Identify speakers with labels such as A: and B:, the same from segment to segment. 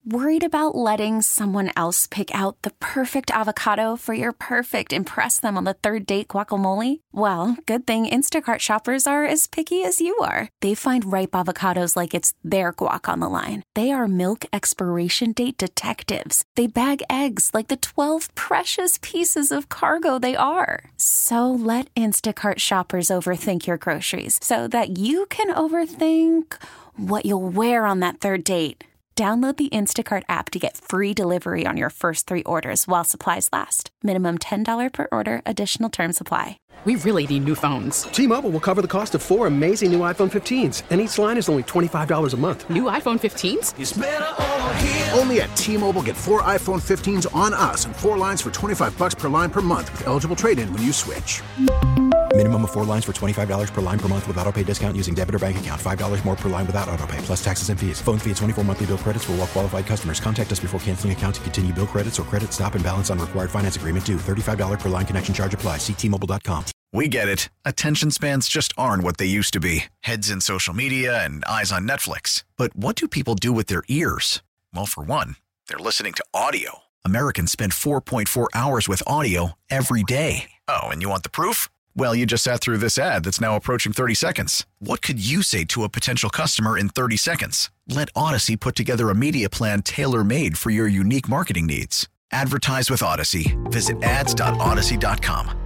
A: Worried about letting someone else pick out the perfect avocado for your perfect impress them on the third date guacamole? Well, good thing Instacart shoppers are as picky as you are. They find ripe avocados like it's their guac on the line. They are milk expiration date detectives. They bag eggs like the 12 precious pieces of cargo they are. So let Instacart shoppers overthink your groceries so that you can overthink what you'll wear on that third date. Download the Instacart app to get free delivery on your first 3 orders while supplies last. Minimum $10 per order. Additional terms apply.
B: We really need new phones.
C: T-Mobile will cover the cost of 4 amazing new iPhone 15s, and each line is only $25 a month.
B: New iPhone 15s?
D: It's better over here.
E: Only at T-Mobile, get 4 iPhone 15s on us and 4 lines for $25 per line per month with eligible trade-in when you switch.
F: Minimum of 4 lines for $25 per line per month with autopay discount using debit or bank account. $5 more per line without autopay, plus taxes and fees. Phone fee at 24 monthly bill credits for well-qualified customers. Contact us before canceling account to continue bill credits or credit stop and balance on required finance agreement due. $35 per line connection charge applies. See T-Mobile.com.
G: We get it. Attention spans just aren't what they used to be. Heads in social media and eyes on Netflix. But what do people do with their ears? Well, for one, they're listening to audio. Americans spend 4.4 hours with audio every day. Oh, and you want the proof? Well, you just sat through this ad that's now approaching 30 seconds. What could you say to a potential customer in 30 seconds? Let Odyssey put together a media plan tailor-made for your unique marketing needs. Advertise with Odyssey. Visit ads.odyssey.com.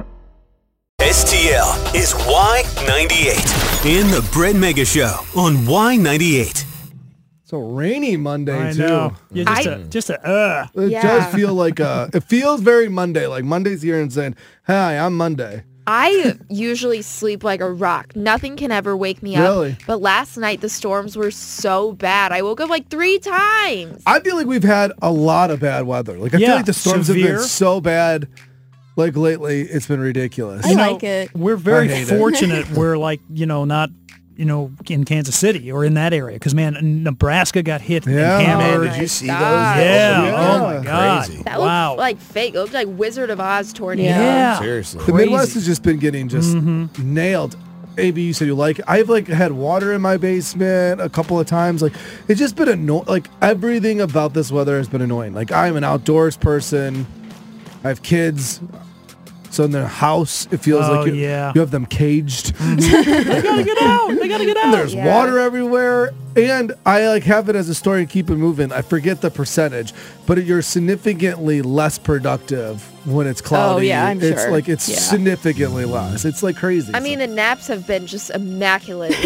H: STL is Y98 in the Brett Mega Show on Y98.
I: It's a rainy Monday,
J: I
I: too.
J: know. Yeah,
I: It does feel like it feels very Monday. Like Monday's here and saying, "Hi, I'm Monday."
K: I usually sleep like a rock. Nothing can ever wake me up.
I: Really?
K: But last night the storms were so bad. I woke up like 3 times.
I: I feel like we've had a lot of bad weather. Like I feel like the storms have been so bad. Like lately, it's been ridiculous.
J: I like it. We're very fortunate. We're like, not, in Kansas City or in that area. Because, man, Nebraska got hit.
I: Yeah.
J: And
I: Man,
J: hammered.
I: did you see
K: those?
J: Yeah. Oh, my God.
I: Crazy.
K: That looked like fake. It looked like Wizard of Oz tornado.
J: Yeah.
E: Seriously.
I: The Midwest has just been getting nailed. AB, you said you like it. I've had water in my basement a couple of times. Like it's just been annoying. Like everything about this weather has been annoying. Like I'm an outdoors person. I have kids. So in their house, it feels like you have them caged.
J: They gotta get out.
I: And there's water everywhere. And I have it as a story and keep it moving. I forget the percentage, but you're significantly less productive when it's cloudy.
K: Oh, yeah, I'm
I: it's
K: sure.
I: It's significantly less. It's like crazy.
K: I mean, the naps have been just immaculate.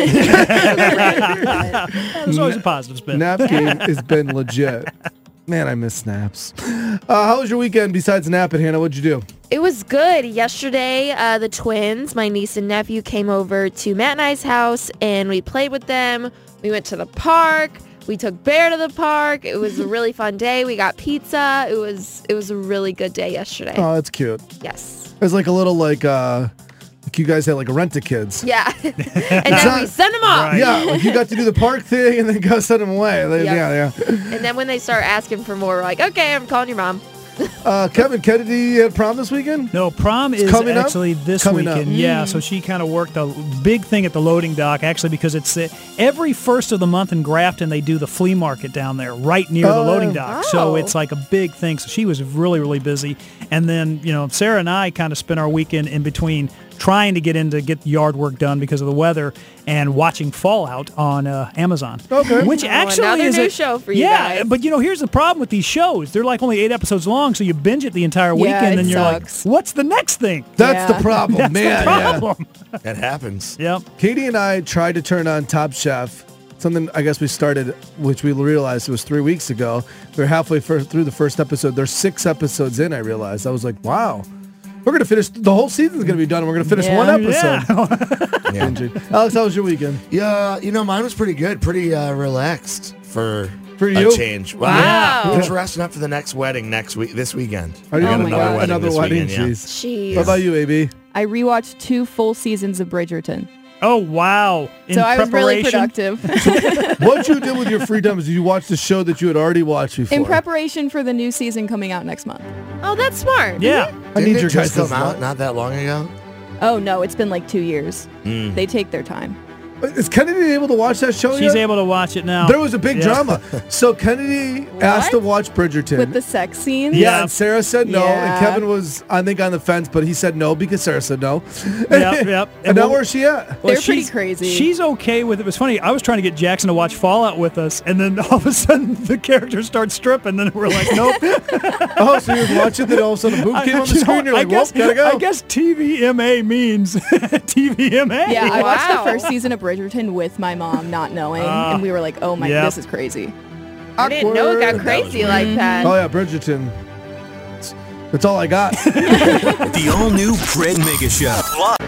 J: There's always a positive spin.
I: Nap game has been legit. Man, I miss naps. How was your weekend besides napping, Hannah? What'd you do?
K: It was good. Yesterday, the twins, my niece and nephew, came over to Matt and I's house, and we played with them. We went to the park. We took Bear to the park. It was a really fun day. We got pizza. It was a really good day yesterday.
I: Oh, that's cute.
K: Yes.
I: It was like a little you guys had like a Rent-A-Kids.
K: Yeah. And then we sent them off.
I: Yeah, like you got to do the park thing and then go send them away. Yeah.
K: And then when they start asking for more, we're like, okay, I'm calling your mom.
I: Kevin Kennedy had prom this weekend?
J: No, prom is
I: coming
J: actually this weekend. Yeah, so she kind of worked a big thing at the loading dock, actually, because it's every first of the month in Grafton, they do the flea market down there right near the loading dock. So it's like a big thing. So she was really, really busy. And then, Sarah and I kind of spent our weekend in between trying to get yard work done because of the weather and watching Fallout on Amazon.
I: Okay.
J: Which actually
K: another
J: is
K: new show for you guys.
J: Yeah, but here's the problem with these shows. They're like only 8 episodes long, so you binge it the entire weekend and you're
K: sucks.
J: like, what's the next thing?
I: That's the problem,
J: That's
I: man.
J: the problem.
E: That happens.
J: Yep.
I: Katie and I tried to turn on Top Chef. Something I guess we started, which we realized it was 3 weeks ago. We're halfway through the first episode. There's 6 episodes in, I realized. I was like, wow. We're going to finish, the whole season's going to be done, and we're going to finish one episode.
E: Yeah.
I: Alex, how was your weekend?
E: Yeah, mine was pretty good. Pretty relaxed for
I: you?
E: a change.
K: Wow.
E: Just resting up for the next wedding this weekend.
I: Are you
E: got
I: going to another wedding?
K: Jeez.
I: What about you, AB?
L: I rewatched 2 full seasons of Bridgerton.
J: Oh, wow.
L: So I was really productive.
I: What you did with your free time is you watched the show that you had already watched before.
L: In preparation for the new season coming out next month.
K: Oh, that's smart.
J: Yeah.
I: I need your
E: guys
I: guys'
E: come out not that long ago.
L: Oh, no, it's been like 2 years. They take their time.
I: Is Kennedy able to watch that show
J: She's
I: yet?
J: able to watch it now.
I: There was a big drama. So Kennedy asked to watch Bridgerton.
L: With the sex scenes?
I: Yeah, and Sarah said no.
L: Yeah.
I: And Kevin was, I think, on the fence, but he said no because Sarah said no.
J: Yep.
I: And now where's she at?
L: They're pretty crazy.
J: She's okay with it. It was funny. I was trying to get Jackson to watch Fallout with us, and then all of a sudden the characters start stripping. Then we're like, nope.
I: Oh, so you were watching, then all of a sudden a boob came on the screen. You're like, well, gotta go.
J: I guess TVMA means TVMA.
L: Yeah, I watched the first season of Bridgerton with my mom, not knowing, and we were like, "Oh my, this is crazy."
K: I didn't know it got crazy like that.
I: Oh yeah, Bridgerton. That's all I got.
H: The all-new Fred Mega Show.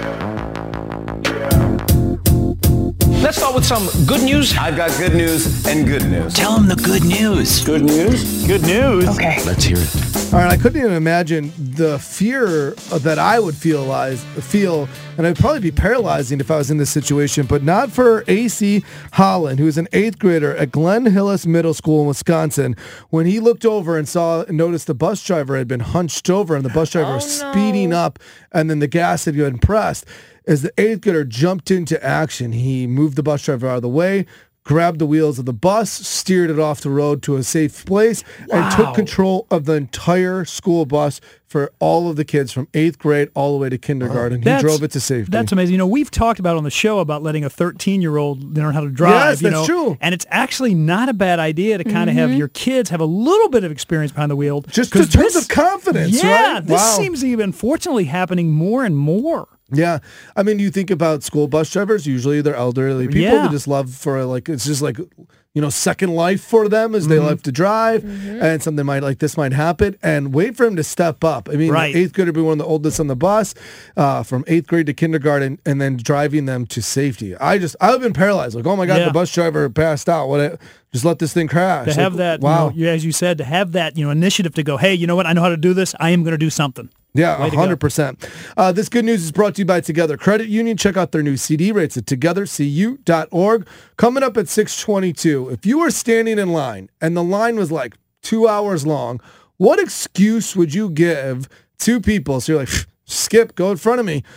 D: Let's start with some good news. I've got good news and good news.
H: Tell them the good news.
D: Good news? Good news. Okay.
H: Let's hear it.
I: All right, I couldn't even imagine the fear that I would feel, and it'd probably be paralyzing if I was in this situation, but not for AC Holland, who is an 8th grader at Glen Hillis Middle School in Wisconsin. When he looked over and noticed the bus driver had been hunched over and the bus driver was speeding up, and then the gas had been pressed. As the 8th grader jumped into action, he moved the bus driver out of the way, grabbed the wheels of the bus, steered it off the road to a safe place, and took control of the entire school bus for all of the kids from 8th grade all the way to kindergarten. He drove it to safety.
J: That's amazing. You know, we've talked about on the show about letting a 13-year-old learn how to drive.
I: Yes, that's true.
J: And it's actually not a bad idea to kind of have your kids have a little bit of experience behind the wheel.
I: Just in terms of confidence,
J: yeah,
I: right?
J: this seems even, unfortunately, happening more and more.
I: Yeah. I mean, you think about school bus drivers, usually they're elderly people.
J: Yeah.
I: They just love it's just like, second life for them as they love to drive. And something this might happen. And wait for him to step up. I mean,
J: Right.
I: 8th grader be one of the oldest on the bus from 8th grade to kindergarten and then driving them to safety. I've been paralyzed. Like, oh my God, the bus driver passed out. Just let this thing crash.
J: To have that, as you said, to have that, initiative to go, hey, you know what? I know how to do this. I am going to do something.
I: Yeah, 100%. This good news is brought to you by Together Credit Union. Check out their new CD rates at togethercu.org. Coming up at 6:22. If you were standing in line and the line was like 2 hours long, what excuse would you give to people? So you're like, skip, go in front of me.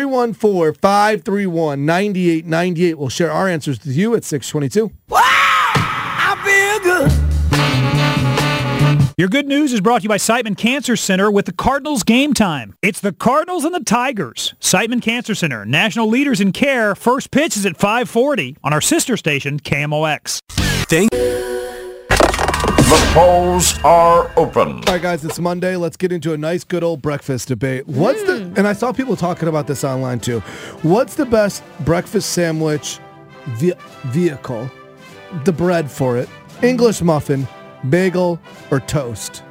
I: 314-531-9898. We'll share our answers with you at 6:22.
H: Wow! I feel good.
J: Your good news is brought to you by Siteman Cancer Center with the Cardinals Game Time. It's the Cardinals and the Tigers. Siteman Cancer Center, national leaders in care. First pitch is at 5:40 on our sister station, KMOX.
M: The polls are open.
I: All right, guys, it's Monday. Let's get into a nice, good old breakfast debate. And I saw people talking about this online too. What's the best breakfast sandwich vehicle? The bread for it. English muffin, bagel, or toast?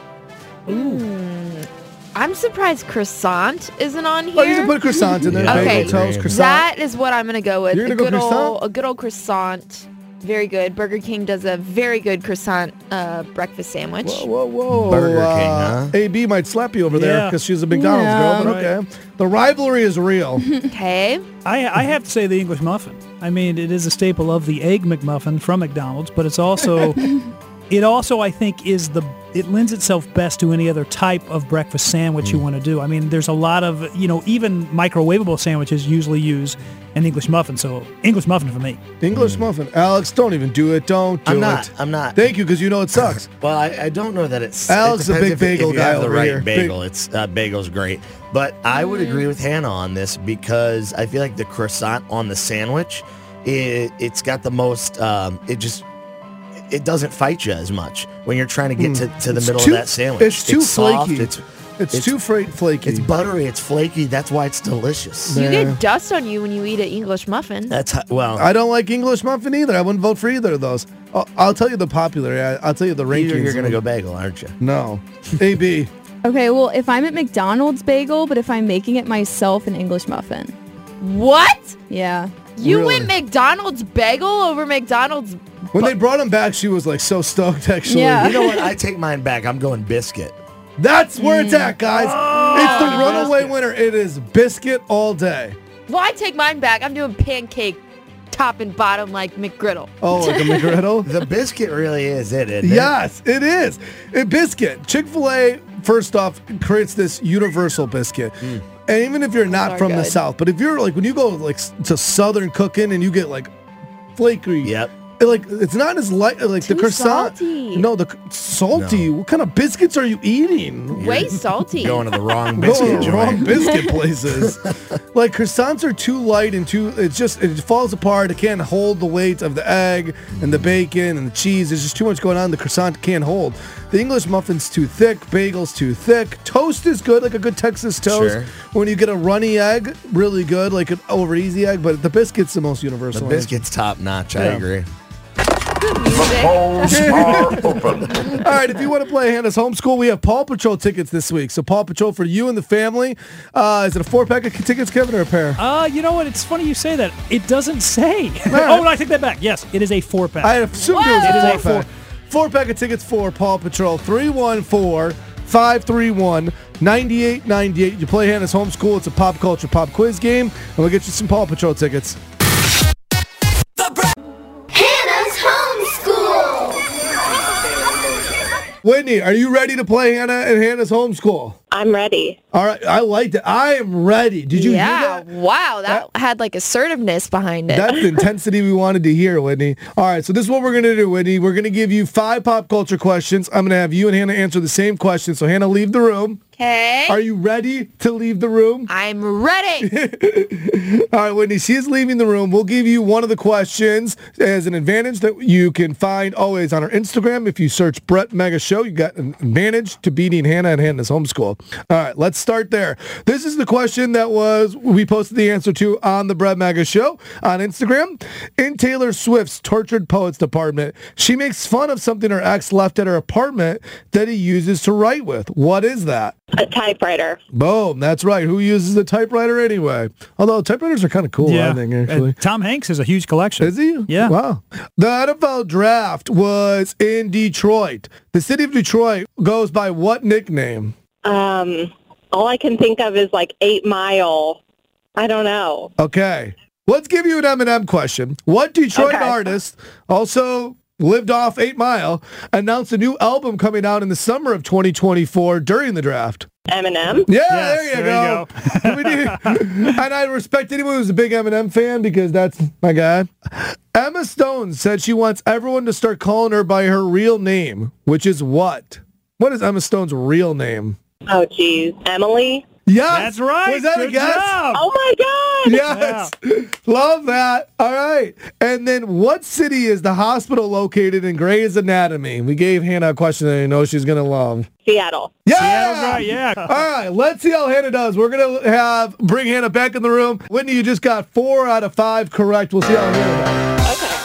K: I'm surprised croissant isn't on here.
I: Oh, you can put croissant in there.
K: Okay,
I: Bagel, toast, croissant.
K: that is what I'm going to go with.
I: You're gonna go croissant?
K: A good old croissant. Very good. Burger King does a very good croissant breakfast sandwich.
I: Whoa.
N: Burger King, huh?
I: AB might slap you over there because she's a McDonald's girl, but okay. The rivalry is real.
K: Okay.
J: I have to say the English muffin. I mean, it is a staple of the Egg McMuffin from McDonald's, but it's also... It also, I think, it lends itself best to any other type of breakfast sandwich you want to do. I mean, there's a lot of, even microwavable sandwiches usually use an English muffin. So English muffin for me.
I: English muffin. Alex, don't even do it. Don't do it.
N: I'm not.
I: Thank you, because you know it sucks.
N: Well, I don't know that it's...
I: Alex is a big bagel
N: if
I: guy
N: you have the
I: over
N: right
I: here.
N: bagel, bagel's great. But I would agree with Hannah on this because I feel like the croissant on the sandwich, it's got the most... It doesn't fight you as much when you're trying to get to the middle of that sandwich.
I: It's too
N: soft,
I: flaky. It's too flaky.
N: It's buttery. It's flaky. That's why it's delicious.
K: You get dust on you when you eat an English muffin.
I: I don't like English muffin either. I wouldn't vote for either of those. I'll tell you the popular. I'll tell you the rankings.
N: You're going to go bagel, aren't you?
I: No. AB.
L: Okay, well, if I'm at McDonald's, bagel, but if I'm making it myself, an English muffin.
K: What?
L: Yeah.
K: You went McDonald's bagel over McDonald's...
I: When they brought him back, she was like so stoked, actually.
L: Yeah.
N: You know what? I take mine back. I'm going biscuit.
I: That's where it's at, guys. It's the runaway winner. It is biscuit all day.
K: Well, I take mine back. I'm doing pancake top and bottom like McGriddle.
I: Oh, like a McGriddle?
N: The biscuit really is it, isn't it?
I: Yes, it is. A biscuit. Chick-fil-A, first off, creates this universal biscuit. And even if you're not
K: are
I: from the
K: good.
I: South, but if you're like when you go like to Southern cooking and you get like flaky,
N: Yep.
I: like it's not as light like the
K: Too
I: croissant.
K: salty.
I: No, salty.
N: No.
I: What kind of biscuits are you eating?
K: Way salty.
N: Going to the wrong
I: Going
N: biscuit
I: to the wrong
N: joint.
I: biscuit places. Like croissants are too light and it falls apart. It can't hold the weight of the egg and the bacon and the cheese. There's just too much going on. The croissant can't hold. The English muffin's too thick. Bagel's too thick. Toast is good, like a good Texas toast.
N: Sure.
I: When you get a runny egg, really good, like an over easy egg. But the biscuit's the most universal.
N: The biscuit's top notch. I agree.
M: The polls are open.
I: All right, if you want to play Hannah's Homeschool, we have Paw Patrol tickets this week. So Paw Patrol for you and the family. Is it a 4-pack of tickets, Kevin, or a pair?
J: You know what? It's funny you say that. It doesn't say. Oh, no, I take that back. Yes, it is a 4-pack.
I: I assumed it was
J: It is
I: a
J: a
I: 4-pack. 4-pack of tickets for Paw Patrol. 314-531-9898. You play Hannah's Homeschool. It's a pop culture pop quiz game, and we'll get you some Paw Patrol tickets.
O: Hannah's Homeschool.
I: Whitney, are you ready to play Hannah and Hannah's Homeschool?
P: I'm ready.
I: All right, I liked it. I am ready. Did you hear that?
K: Wow, that had like assertiveness behind it.
I: That's the intensity we wanted to hear, Whitney. All right, so this is what we're going to do, Whitney. We're going to give you 5 pop culture questions. I'm going to have you and Hannah answer the same question. So, Hannah, leave the room.
K: Okay.
I: Are you ready to leave the room?
K: I'm ready.
I: All right, Whitney, she is leaving the room. We'll give you one of the questions as an advantage that you can find always on our Instagram. If you search Brett Mega Show, you got an advantage to beating Hannah and Hannah's Homeschool. All right, let's start there. This is the question that we posted the answer to on the Brett Mega Show on Instagram. In Taylor Swift's Tortured Poets department, she makes fun of something her ex left at her apartment that he uses to write with. What is that?
P: A typewriter.
I: Boom, that's right. Who uses a typewriter anyway? Although typewriters are kind of cool, I think, actually.
J: Tom Hanks has a huge collection.
I: Is he?
J: Yeah.
I: Wow. The NFL draft was in Detroit. The city of Detroit goes by what nickname?
P: All I can think of is like 8 Mile. I don't know.
I: Okay. Let's give you an M&M question. What Detroit artist also lived off 8 Mile announced a new album coming out in the summer of 2024 during the draft?
P: Eminem?
I: Yeah,
J: Yes,
I: there you go. And I respect anyone who's a big Eminem fan because that's my guy. Emma Stone said she wants everyone to start calling her by her real name, which is what? What is Emma Stone's real name?
P: Oh, geez. Emily?
I: Yes.
J: That's right.
I: Was that
J: Good
I: a guess?
J: job.
P: Oh, my God.
I: Yes. Love that. All right. And then what city is the hospital located in Grey's Anatomy? We gave Hannah a question that I know she's going to love.
P: Seattle.
I: Yeah.
J: Seattle's right, yeah.
I: All right. Let's see how Hannah does. We're going to bring Hannah back in the room. Whitney, you just got 4 out of 5 correct. We'll see how Hannah does.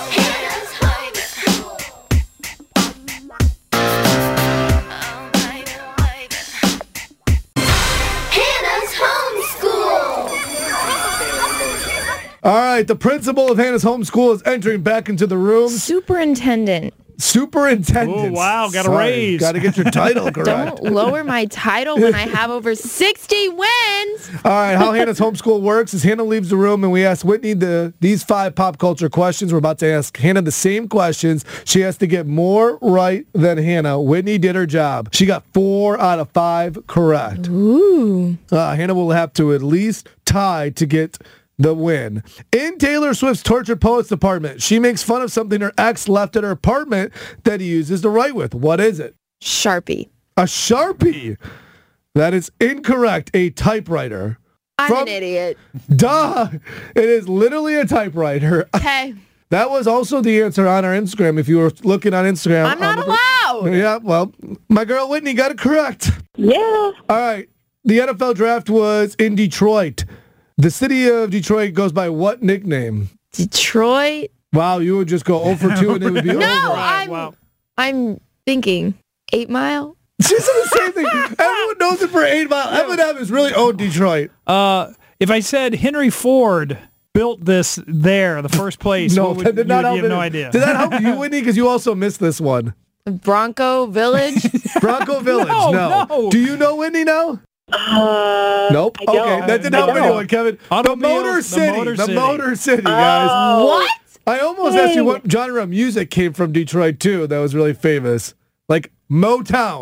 I: All right, the principal of Hannah's Homeschool is entering back into the room.
K: Superintendent.
I: Superintendent.
J: Oh, wow, got a raise.
I: Got to get your title correct.
K: Don't lower my title when I have over 60 wins.
I: All right, how Hannah's Homeschool works is Hannah leaves the room and we ask Whitney these 5 pop culture questions. We're about to ask Hannah the same questions. She has to get more right than Hannah. Whitney did her job. She got 4 out of 5 correct.
K: Ooh.
I: Hannah will have to at least tie to get the win. In Taylor Swift's Tortured Poets department, she makes fun of something her ex left at her apartment that he uses to write with. What is it?
K: Sharpie.
I: A Sharpie. That is incorrect. A typewriter.
K: I'm an idiot.
I: Duh. It is literally a typewriter.
K: Okay.
I: That was also the answer on our Instagram. If you were looking on Instagram.
K: I'm not allowed.
I: Yeah, well, my girl Whitney got it correct.
P: Yeah.
I: All right. The NFL draft was in Detroit. The city of Detroit goes by what nickname?
K: Detroit?
I: Wow, you would just go 0 for 2 and it would be over.
K: No, I'm thinking 8 Mile.
I: She said the same thing. Everyone knows it for 8 Mile. Eminem is really owned Detroit.
J: If I said Henry Ford built this there, the first place,
I: No,
J: what
I: that
J: would,
I: did not help.
J: you have no idea.
I: Did that help you, Whitney? Because you also missed this one.
K: Bronco Village?
I: Bronco Village, no. Do you know Whitney now? Nope.
P: I don't.
I: Okay, that didn't help anyone, Kevin. The Motor City. The Motor City, guys.
K: What?
I: I almost asked you what genre of music came from Detroit, too. That was really famous. Like Motown.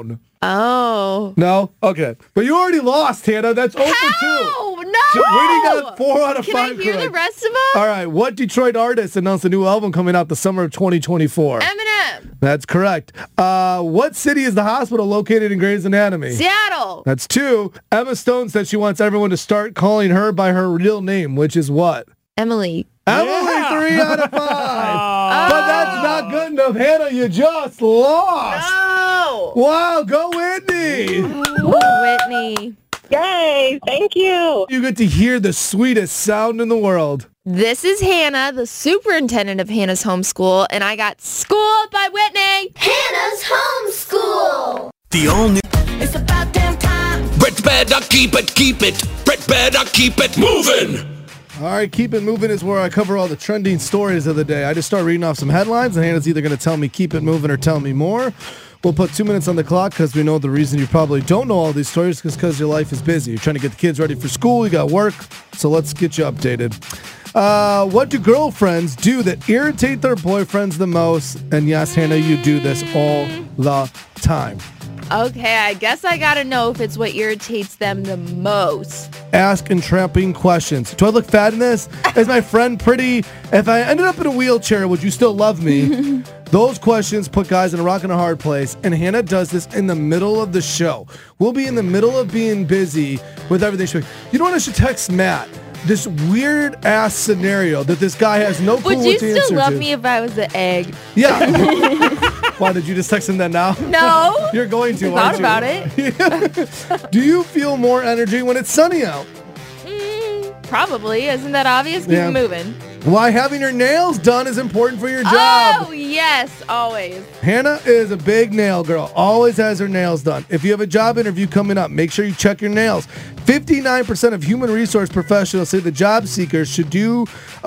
K: Oh.
I: No? Okay. But you already lost, Hannah. That's 0 for 2.
K: Oh, no!
I: Whitney got 4 out of 5
K: Can I hear
I: correct.
K: the rest of them?
I: All right. What Detroit artist announced a new album coming out the summer of 2024?
K: Eminem.
I: That's correct. What city is the hospital located in Grey's Anatomy?
K: Seattle.
I: That's 2. Emma Stone said she wants everyone to start calling her by her real name, which is what?
K: Emily.
I: Emily, 3 out of 5. But that's not good enough. Hannah, you just lost.
K: No.
I: Wow, go Whitney.
K: Whitney.
P: Yay, thank you.
I: You get to hear the sweetest sound in the world.
K: This is Hannah, the superintendent of Hannah's homeschool, and I got schooled by Whitney.
O: Hannah's homeschool.
H: The all new.
O: It's about damn time.
H: Brett better keep it. Brett better keep it moving.
I: All right, keep it moving is where I cover all the trending stories of the day. I just start reading off some headlines, and Hannah's either going to tell me keep it moving or tell me more. We'll put 2 minutes on the clock because we know the reason you probably don't know all these stories is because your life is busy. You're trying to get the kids ready for school, you got work, so let's get you updated. What do girlfriends do that irritate their boyfriends the most? And yes, Hannah, you do this all the time.
K: Okay, I guess I gotta know if it's what irritates them the most.
I: Ask entrapping questions. Do I look fat in this? Is my friend pretty? If I ended up in a wheelchair, would you still love me? Those questions put guys in a rock and a hard place, and Hannah does this in the middle of the show. We'll be in the middle of being busy with everything. She'll be, you know what, I should text Matt. This weird-ass scenario that this guy has no clue
K: Would
I: what
K: you
I: to answer
K: still love
I: to.
K: me if I was an egg?
I: Yeah. Why, did you just text him that now?
K: No.
I: You're going to,
K: I
I: aren't
K: thought
I: you?
K: about it.
I: Do you feel more energy when it's sunny out?
K: Probably. Isn't that obvious? Keep
I: Yeah.
K: it moving.
I: Why having your nails done is important for your job.
K: Oh, yes. Always.
I: Hannah is a big nail girl. Always has her nails done. If you have a job interview coming up, make sure you check your nails. 59% of human resource professionals say the job seekers should do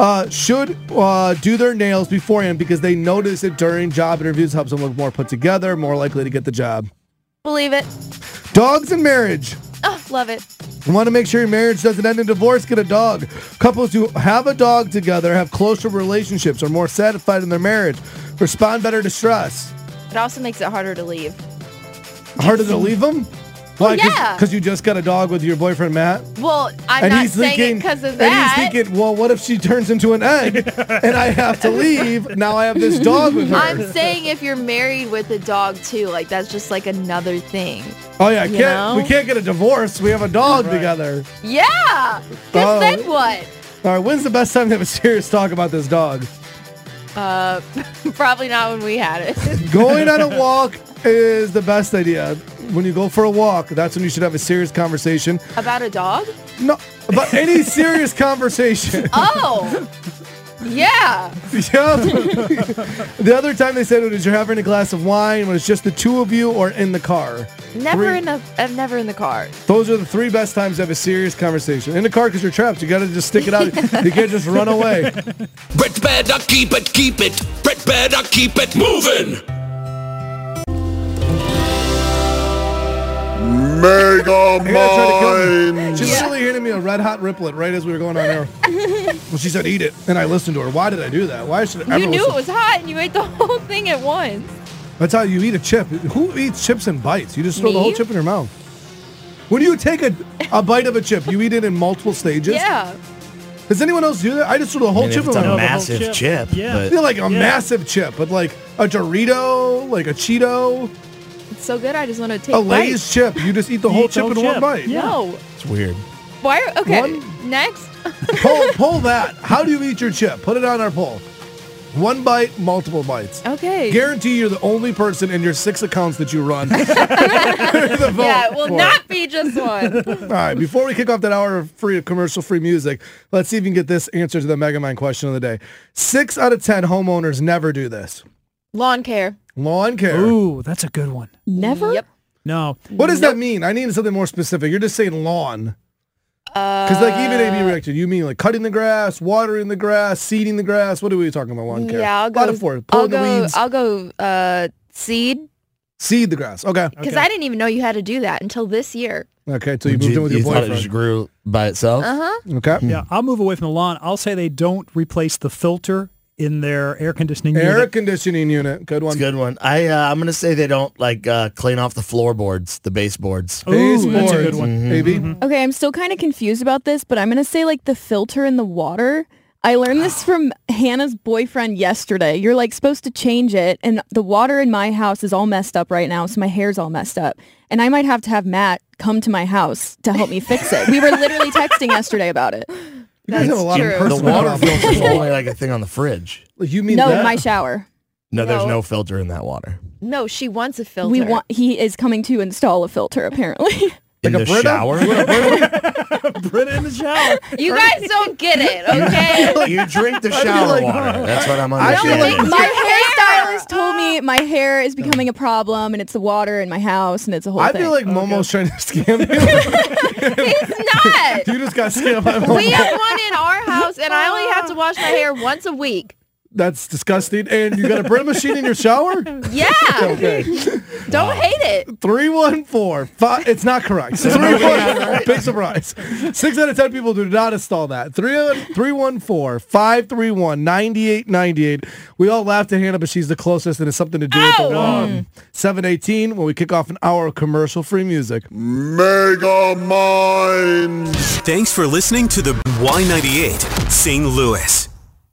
I: their nails beforehand because they notice it during job interviews. Helps them look more put together, more likely to get the job.
K: Believe it.
I: Dogs and marriage.
K: Oh, love it.
I: You want to make sure your marriage doesn't end in divorce? Get a dog. Couples who have a dog together have closer relationships, are more satisfied in their marriage, respond better to stress.
K: It also makes it harder to leave.
I: Harder to leave them? Why?
K: yeah.
I: Because you just got a dog with your boyfriend, Matt?
K: Well, I'm
I: And
K: not
I: he's
K: saying
I: thinking-
K: it because of that.
I: And he's thinking, well, what if she turns into an egg and I have to leave? Now I have this dog with her.
K: I'm saying if you're married with a dog too, like that's just like another thing.
I: Oh, yeah.
K: You know?
I: We can't get a divorce. We have a dog together.
K: Yeah. Guess
I: Oh.
K: then what?
I: All right. When's the best time to have a serious talk about this dog?
K: Probably not when we had it.
I: Going on a walk is the best idea. When you go for a walk, that's when you should have a serious conversation.
K: About a dog?
I: No, about any serious conversation.
K: Oh. Yeah.
I: Yeah. The other time they said it was you're having a glass of wine when it's just the two of you or in the car.
K: Never in the car.
I: Those are the 3 best times to have a serious conversation. In the car because you're trapped. You got to just stick it out. You can't just run away.
H: Brett better keep it. Brett better keep it moving.
M: Mega
I: Mind. She's literally handing me a red hot riplet right as we were going on air. Well, she said eat it, and I listened to her. Why did I do that? Why should I ever
K: You knew
I: listen?
K: it was hot and you ate the whole thing at once.
I: That's how you eat a chip. Who eats chips in bites? You just throw the whole
K: Me?
I: chip in your mouth. When you take a bite of a chip, you eat it in multiple stages?
K: Yeah.
I: Does anyone else do that? I just throw the whole
N: I mean,
I: chip
N: if it's
I: in
N: a
I: my mouth.
N: massive chip.
J: Yeah.
I: I feel like a massive chip, but like a Dorito, like a Cheeto,
K: It's so good. I just want to take
I: a Lay's
K: bites.
I: chip. You just eat the whole
J: eat the
I: chip
J: whole
I: in one
J: chip.
I: bite.
J: Yeah.
K: No.
N: It's weird.
K: Why? Okay.
I: One-
K: Next.
I: Pull that. How do you eat your chip? Put it on our poll. One bite, multiple bites.
K: Okay.
I: Guarantee you're the only person in your 6 accounts that you run. The vote
K: Yeah, it will
I: for.
K: not be just one.
I: All right, before we kick off that hour of free commercial-free music, let's see if you can get this answer to the Megamind question of the day. 6 out of 10 homeowners never do this.
K: Lawn care.
I: Lawn care.
J: Ooh, that's a good one.
L: Never?
K: Yep.
J: No.
I: What does that mean? I need something more specific. You're just saying lawn. Because like even AB reacted, you mean like cutting the grass, watering the grass, seeding the grass? What are we talking about lawn care?
K: Yeah, I'll
I: A lot
K: go.
I: of for it. Pulling the weeds.
K: I'll go. Seed.
I: Seed the grass. Okay.
K: Because I didn't even know you had to do that until this year.
I: Okay, so you moved in with your
N: thought it
I: boyfriend.
N: just grew by itself?
K: Uh huh.
I: Okay.
J: Yeah, I'll move away from the lawn. I'll say they don't replace the filter in their air conditioning
I: Air
J: unit.
I: conditioning unit. Good one.
N: It's a good one. I'm going to say they don't clean off the floorboards, the baseboards.
J: Ooh, that's a good one.
I: Maybe.
L: Okay, I'm still kind of confused about this, but I'm going to say the filter in the water. I learned this from Hannah's boyfriend yesterday. You're supposed to change it, and the water in my house is all messed up right now, so my hair's all messed up. And I might have to have Matt come to my house to help me fix it. We were literally texting yesterday about it.
I: That's true.
N: The water filter is only a thing on the fridge.
I: You mean
L: no,
I: that?
L: in my shower.
N: No, there's no filter in that water.
K: No, she wants a filter.
L: He is coming to install a filter, apparently.
N: In the shower?
J: Britta in the shower.
K: You guys don't get it, okay?
N: You drink the shower water. That's what I'm understanding.
L: My hairstylist told me my hair is becoming a problem, and it's the water in my house, and it's a whole thing.
I: I feel like Momo's trying to scam you.
K: He's not.
I: You just got scammed by Momo.
K: We have one in our house, and I only have to wash my hair once a week.
I: That's disgusting. And you got a Brita machine in your shower?
K: Yeah.
I: Okay.
K: Don't hate it.
I: 314. It's not correct. 314. Big surprise. 6 out of 10 people do not install that. 314-531-9898. We all laughed at Hannah, but she's the closest, and it's something to do with the lawn. 7:18 when we kick off an hour of commercial-free music.
M: Mega Minds.
H: Thanks for listening to the Y98 St. Louis.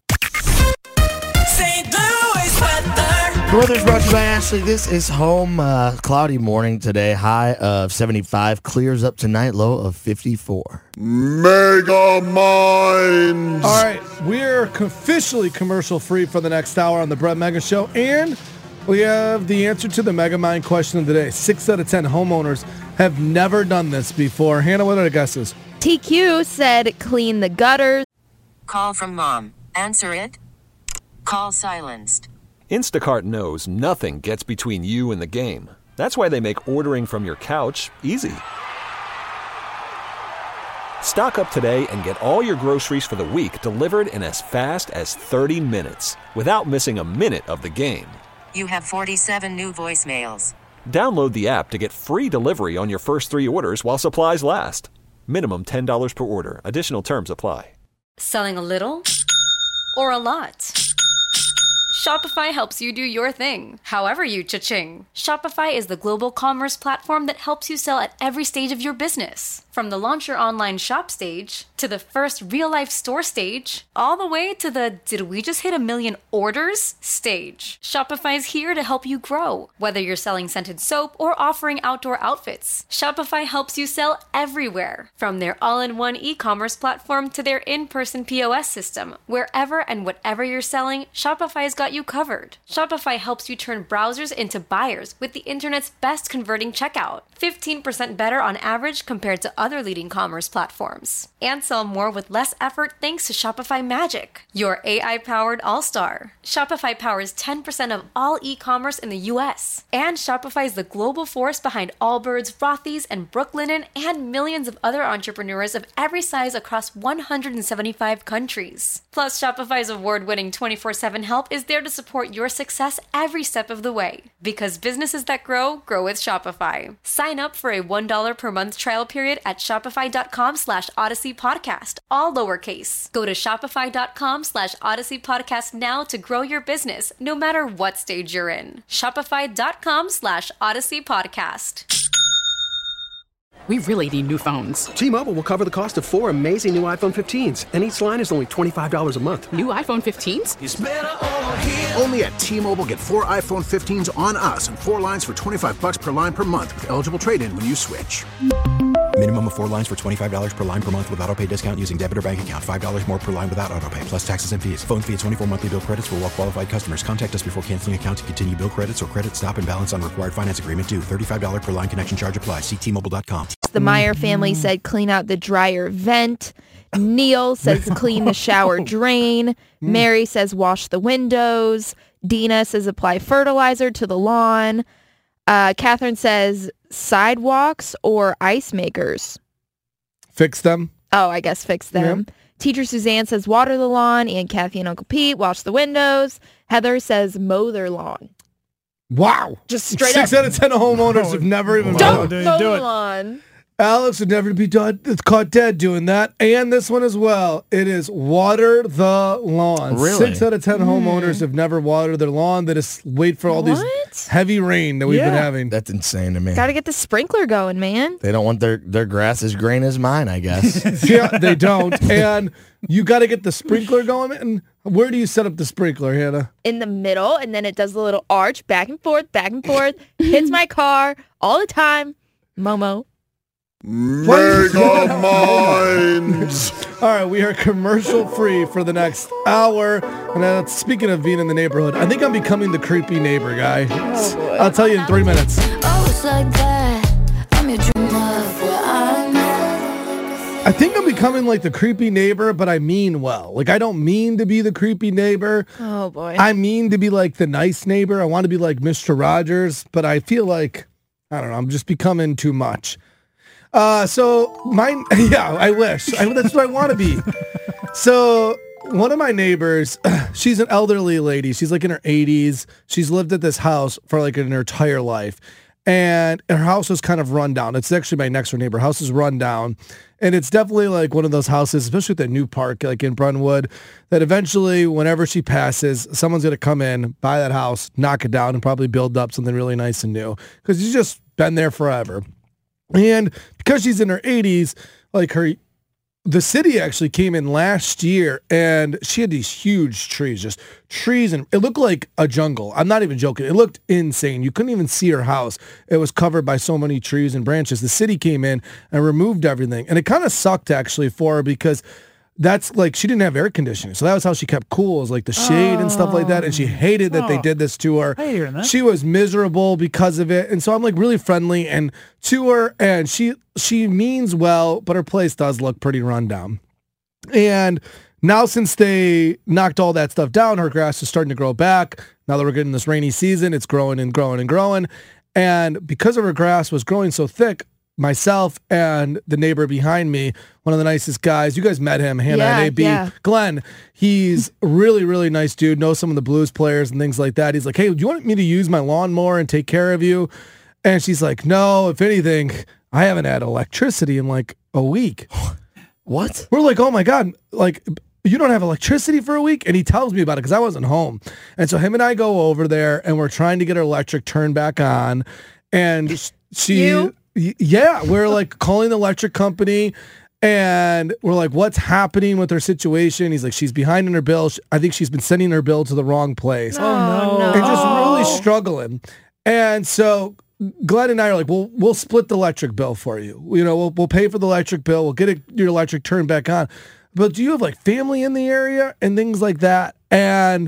N: The weather's brought to you by Ashley. This is home. Cloudy morning today. High of 75. Clears up tonight. Low of 54.
M: Mega Minds.
I: All right, we're officially commercial-free for the next hour on the Brett Mega Show, and we have the answer to the Mega Mind question of the day. 6 out of 10 homeowners have never done this before. Hannah, what are the guesses?
K: TQ said clean the gutters.
Q: Call from mom. Answer it. Call silenced.
R: Instacart knows nothing gets between you and the game. That's why they make ordering from your couch easy. Stock up today and get all your groceries for the week delivered in as fast as 30 minutes without missing a minute of the game.
Q: You have 47 new voicemails.
R: Download the app to get free delivery on your first 3 orders while supplies last. Minimum $10 per order. Additional terms apply.
S: Selling a little or a lot? Shopify helps you do your thing, however you cha-ching. Shopify is the global commerce platform that helps you sell at every stage of your business. From the launch your online shop stage, to the first real-life store stage, all the way to the did we just hit 1 million orders stage. Shopify is here to help you grow. Whether you're selling scented soap or offering outdoor outfits, Shopify helps you sell everywhere. From their all-in-one e-commerce platform to their in-person POS system, wherever and whatever you're selling, Shopify's got you covered. Shopify helps you turn browsers into buyers with the internet's best converting checkout. 15% better on average compared to other leading commerce platforms. And sell more with less effort thanks to Shopify Magic, your AI-powered all-star. Shopify powers 10% of all e-commerce in the U.S. And Shopify is the global force behind Allbirds, Rothy's, and Brooklinen, and millions of other entrepreneurs of every size across 175 countries. Plus, Shopify's award-winning 24/7 help is there to support your success every step of the way. Because businesses that grow, grow with Shopify. Sign up for a $1 per month trial period at shopify.com/Odyssey Podcast, all lowercase. Go to shopify.com/Odyssey Podcast now to grow your business, no matter what stage you're in. Shopify.com/Odyssey Podcast.
B: We really need new phones.
C: T-Mobile will cover the cost of 4 amazing new iPhone 15s, and each line is only $25 a month.
B: New iPhone 15s?
E: It's better over here. Only at T-Mobile, get 4 iPhone 15s on us and 4 lines for $25 per line per month with eligible trade-in when you switch.
F: Minimum of 4 lines for $25 per line per month with autopay discount using debit or bank account. $5 more per line without autopay, plus taxes and fees. Phone fee at 24 monthly bill credits for well-qualified customers. Contact us before canceling account to continue bill credits or credit stop and balance on required finance agreement due. $35 per line connection charge applies. See T-Mobile.com.
K: The Meyer family said clean out the dryer vent. Neil says clean the shower drain. Mary says wash the windows. Dina says apply fertilizer to the lawn. Catherine says sidewalks or ice makers.
I: Fix them.
K: Oh, I guess fix them. Yeah. Teacher Suzanne says water the lawn. And Kathy and Uncle Pete wash the windows. Heather says mow their lawn.
I: Wow.
K: Just straight
I: 6
K: up.
I: 6 out of 10 homeowners have never even
K: Don't mow the lawn.
I: Alex would never be caught dead doing that. And this one as well. It is water the lawn.
N: Really?
I: 6 out of 10 homeowners have never watered their lawn. They just wait for all these heavy rain that we've been having.
N: That's insane to me.
K: Got to get the sprinkler going, man.
N: They don't want their grass as green as mine, I guess.
I: Yeah, they don't. And you got to get the sprinkler going. And where do you set up the sprinkler, Hannah?
K: In the middle, and then it does the little arch back and forth, hits my car all the time. Momo.
M: Mega Minds.
I: All right, we are commercial free for the next hour. And speaking of being in the neighborhood, I think I'm becoming the creepy neighbor guy.
K: Oh,
I: I'll tell you in 3 minutes.
O: Oh, it's like that. I'm your dream of where I'm at.
I: I think I'm becoming like the creepy neighbor, but I mean well. Like, I don't mean to be the creepy neighbor.
K: Oh, boy.
I: I mean to be like the nice neighbor. I want to be like Mr. Rogers, but I feel like, I don't know, I'm just becoming too much. So mine, yeah, I wish. That's what I want to be. So one of my neighbors, she's an elderly lady. She's like in her 80s. She's lived at this house for like in her entire life. And her house was kind of run down. It's actually my next door neighbor. House is run down. And it's definitely like one of those houses, especially with that new park, like in Brentwood, that eventually whenever she passes, someone's going to come in, buy that house, knock it down, and probably build up something really nice and new. Because she's just been there forever. And because she's in her 80s, like the city actually came in last year and she had these huge trees, just trees, and it looked like a jungle. I'm not even joking. It looked insane. You couldn't even see her house. It was covered by so many trees and branches. The city came in and removed everything. And it kind of sucked actually for her because that's like, she didn't have air conditioning. So that was how she kept cool, was like the shade and stuff like that. And she hated that they did this to her.
J: I hate hearing that.
I: She was miserable because of it. And so I'm like really friendly and to her, and she means well, but her place does look pretty run down. And now since they knocked all that stuff down, her grass is starting to grow back. Now that we're getting this rainy season, it's growing and growing and growing. And because of her grass was growing so thick, myself and the neighbor behind me, one of the nicest guys, you guys met him, Hannah and AB, Glenn, he's a really, really nice dude, knows some of the blues players and things like that. He's like, hey, do you want me to use my lawnmower and take care of you? And she's like, no, if anything, I haven't had electricity in like a week.
N: What?
I: We're like, oh my God, like, you don't have electricity for a week? And he tells me about it because I wasn't home. And so him and I go over there and we're trying to get her electric turned back on. And yeah, we're like calling the electric company and we're like, what's happening with her situation? He's like, she's behind in her bill. I think she's been sending her bill to the wrong place.
J: Oh, no.
I: And just really struggling. And so Glenn and I are like, well, we'll split the electric bill for you. You know, we'll pay for the electric bill. We'll get your electric turned back on. But do you have like family in the area and things like that? And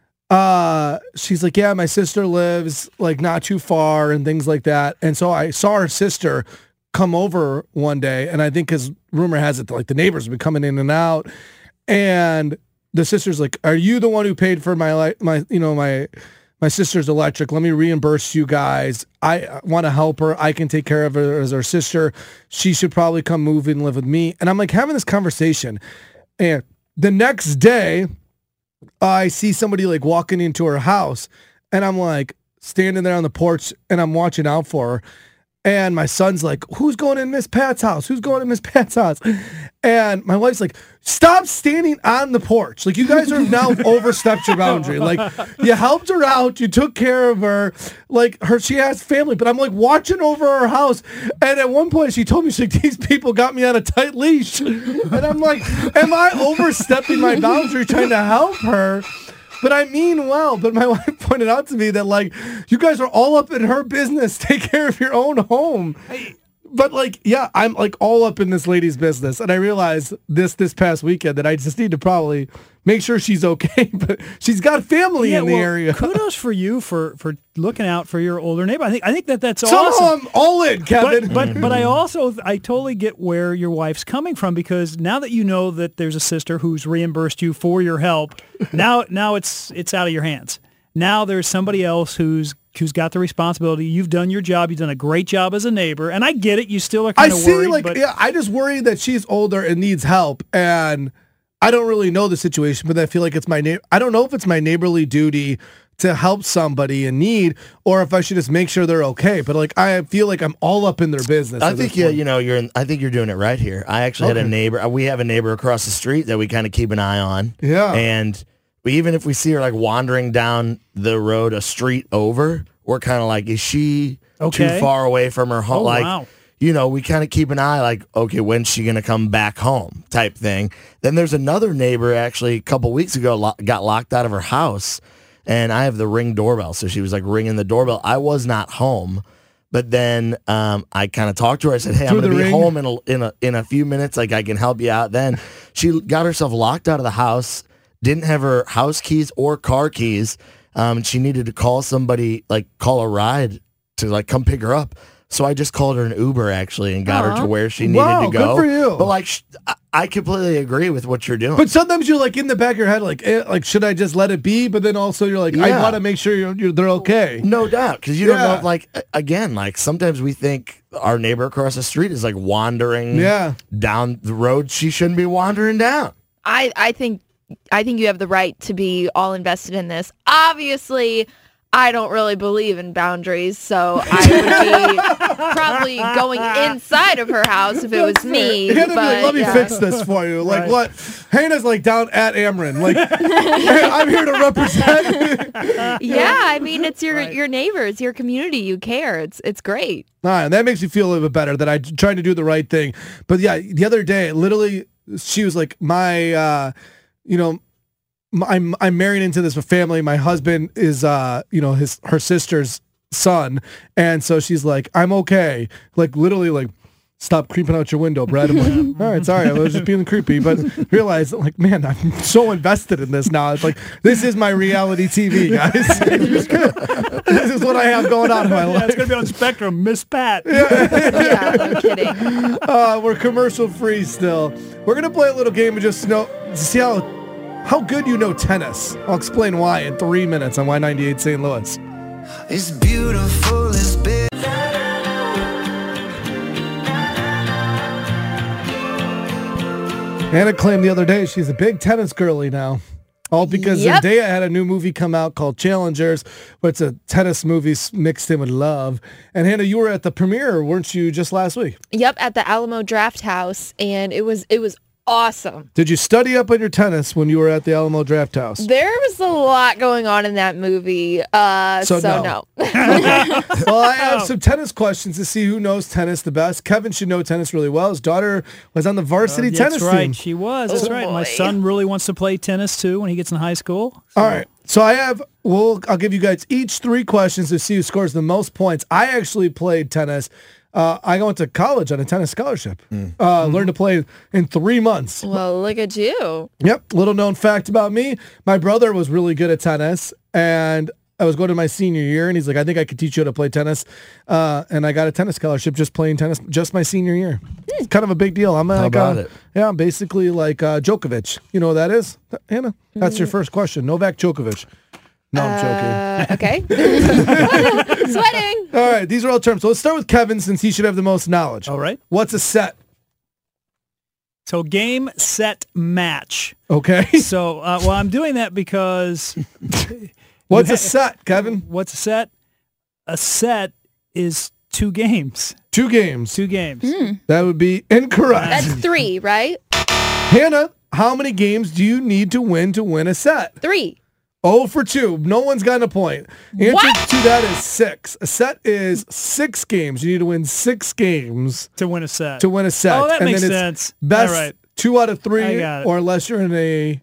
I: she's like, yeah, my sister lives like not too far and things like that. And so I saw her sister come over one day, and I think because rumor has it that like the neighbors have been coming in and out, and the sister's like, are you the one who paid for my sister's electric? Let me reimburse you guys. I want to help her. I can take care of her as her sister. She should probably come move and live with me. And I'm like having this conversation, and the next day I see somebody like walking into her house, and I'm like standing there on the porch and I'm watching out for her. And my son's like, who's going in Miss Pat's house? Who's going in Miss Pat's house? And my wife's like, stop standing on the porch. Like, you guys have now overstepped your boundary. Like, you helped her out. You took care of her. Like, she has family. But I'm like watching over her house. And at one point she told me, she's like, these people got me on a tight leash. And I'm like, am I overstepping my boundary trying to help her? But I mean well. But my wife pointed out to me that, like, you guys are all up in her business. Take care of your own home. But, like, yeah, I'm, like, all up in this lady's business. And I realized this past weekend that I just need to probably make sure she's okay. But she's got family in the area.
J: Kudos for you for looking out for your older neighbor. I think that's
I: somehow
J: awesome.
I: I'm all in, Kevin.
J: But I totally get where your wife's coming from, because now that you know that there's a sister who's reimbursed you for your help, now it's out of your hands. Now there's somebody else who's got the responsibility. You've done your job. You've done a great job as a neighbor. And I get it. You still are kind of worried.
I: I just worry that she's older and needs help. And I don't really know the situation, but I feel like it's I don't know if it's my neighborly duty to help somebody in need, or if I should just make sure they're okay. But like, I feel like I'm all up in their business.
N: I think I think you're doing it right here. I actually had a neighbor. We have a neighbor across the street that we kind of keep an eye on.
I: Yeah.
N: And even if we see her like wandering down the road a street over, we're kind of like, is she too far away from her home?
J: Wow.
N: We kind of keep an eye like, okay, when's she going to come back home type thing. Then there's another neighbor actually a couple weeks ago got locked out of her house. And I have the Ring doorbell, so she was like ringing the doorbell. I was not home, but then I kind of talked to her. I said, "Hey, I'm going to be home in a few minutes. Like I can help you out." Then she got herself locked out of the house. Didn't have her house keys or car keys. She needed to call somebody, like call a ride to like come pick her up. So I just called her an Uber actually and got her to where she needed to go.
I: Good for you.
N: But like, I completely agree with what you're doing.
I: But sometimes you're like in the back of your head, like should I just let it be? But then also you're like, I want to make sure they're okay.
N: No doubt, because you don't know. If, like again, like sometimes we think our neighbor across the street is like wandering down the road she shouldn't be wandering down.
K: I think you have the right to be all invested in this. Obviously, I don't really believe in boundaries, so I would be probably going inside of her house if it was me.
I: But, like, let me fix this for you. Like what? Hannah's like down at Ameren. Like I'm here to represent.
K: Yeah, I mean it's your neighbors, your community. You care. It's great.
I: All right, that makes me feel a little bit better that I'm trying to do the right thing. But yeah, the other day, literally, she was like, I'm married into this family. My husband is, her sister's son. And so she's like, I'm okay. Like literally like, stop creeping out your window, Brad. I'm like, all right, sorry. I was just being creepy, but realized like, man, I'm so invested in this now. It's like, this is my reality TV, guys. This is what I have going on in my life.
J: It's going to be on Spectrum, Miss Pat.
K: Yeah, no kidding.
I: We're commercial free still. We're going to play a little game and just see how good you know tennis. I'll explain why in 3 minutes on Y98 St. Louis.
T: It's beautiful, it's big.
I: Hannah claimed the other day she's a big tennis girly now. All because Zendaya had a new movie come out called Challengers, where it's a tennis movie mixed in with love. And Hannah, you were at the premiere, weren't you, just last week?
K: Yep, at the Alamo Draft House, and it was awesome.
I: Did you study up on your tennis when you were at the Alamo Draft House?
K: There was a lot going on in that movie, so no.
I: Well, I have some tennis questions to see who knows tennis the best. Kevin should know tennis really well. His daughter was on the varsity tennis team.
J: That's right, she was. That's right. My son really wants to play tennis too when he gets in high school.
I: So. All right. So I'll give you guys each 3 questions to see who scores the most points. I actually played tennis. I went to college on a tennis scholarship. Learned to play in 3 months.
K: Well, look at you.
I: Yep. Little known fact about me. My brother was really good at tennis, and I was going to my senior year, and he's like, I think I could teach you how to play tennis. And I got a tennis scholarship just playing tennis just my senior year. It's kind of a big deal. I'm
N: How about it?
I: Yeah, I'm basically like Djokovic. You know who that is, Hannah? That's your first question. Novak Djokovic. No, I'm joking.
K: Okay. Sweating.
I: All right, these are all terms. So let's start with Kevin since he should have the most knowledge.
J: All right.
I: What's a set?
J: So game, set, match.
I: Okay.
J: So, I'm doing that because...
I: What's a set, Kevin?
J: What's a set? A set is 2 games.
I: 2 games.
J: 2 games.
I: That would be incorrect.
K: That's 3, right?
I: Hannah, how many games do you need to win a set?
K: 3.
I: 0 for 2. No one's gotten a point. Answer to that is 6. A set is 6 games. You need to win 6 games
J: to win a set.
I: Oh,
J: that makes sense.
I: Best
J: all right.
I: 2 out of 3, or unless you're in a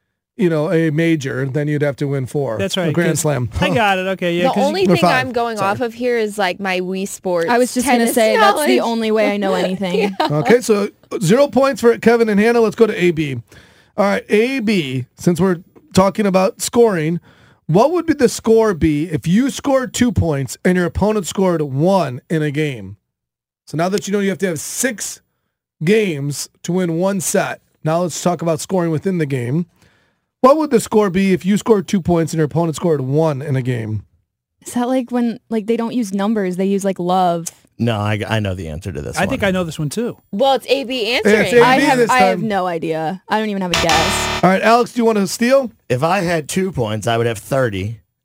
I: major, then you'd have to win 4.
J: That's right.
I: A Grand Slam.
J: I got it. Okay, yeah.
K: The only thing I'm going off of here is like my Wii Sports.
L: I was just going to say
K: knowledge.
L: That's the only way I know anything.
I: Okay, so 0 points for Kevin and Hannah. Let's go to AB. All right, AB, since we're talking about scoring, what would the score be if you scored 2 points and your opponent scored 1 in a game? So now that you know you have to have 6 games to win 1 set, now let's talk about scoring within the game. What would the score be if you scored 2 points and your opponent scored 1 in a game?
L: Is that like when they don't use numbers, they use like love?
N: No, I know the answer to this.
J: I think I know this one too.
K: Well, it's AB answering.
I: It's AB
L: I
I: this
L: have
I: time.
L: no idea. I don't even have a guess.
I: All right, Alex, do you want to steal?
N: If I had 2 points, I would have 30.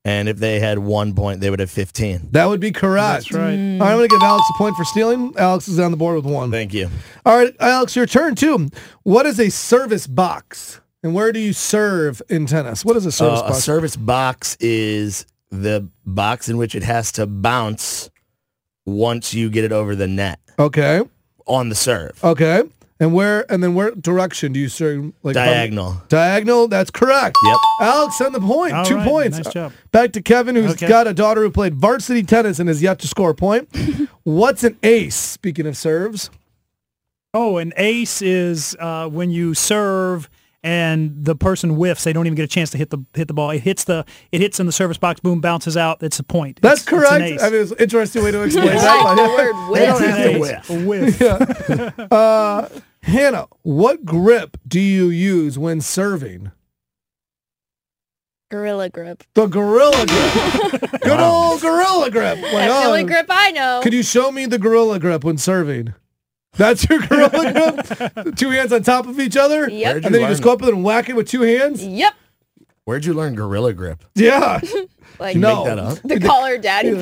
N: And if they had 1 point, they would have 15.
I: That would be correct.
J: That's right.
I: All right, I'm going to give Alex a point for stealing. Alex is on the board with 1.
N: Thank you.
I: All right, Alex, your turn, too. What is a service box? And where do you serve in tennis? What is a service box?
N: A service box is the box in which it has to bounce once you get it over the net.
I: Okay.
N: On the serve.
I: Okay. And where direction do you serve? Like
N: diagonal.
I: Diagonal, that's correct.
N: Yep.
I: Alex on the point.
J: All
I: 2
J: right,
I: points.
J: nice job.
I: Back to Kevin, who's got a daughter who played varsity tennis and has yet to score a point. What's an ace, speaking of serves?
J: Oh, an ace is when you serve and the person whiffs. They don't even get a chance to hit the ball. It hits in the service box. Boom, bounces out. It's a point.
I: That's correct.
J: It's an ace.
I: I mean, it's an interesting way to explain
K: I
I: that.
K: like the word
N: They don't have to
K: whiff.
N: whiff.
J: A whiff.
I: Hannah, what grip do you use when serving?
K: Gorilla grip.
I: The gorilla grip. Good old gorilla grip. Like,
K: That's the only grip I know.
I: Could you show me the gorilla grip when serving? That's your gorilla grip? 2 hands on top of each other?
K: Yep.
I: And then you just go up and whack it with 2 hands?
K: Yep.
N: Where'd you learn gorilla grip?
I: Yeah.
K: Like
N: Did you make that up?
K: the Caller Daddy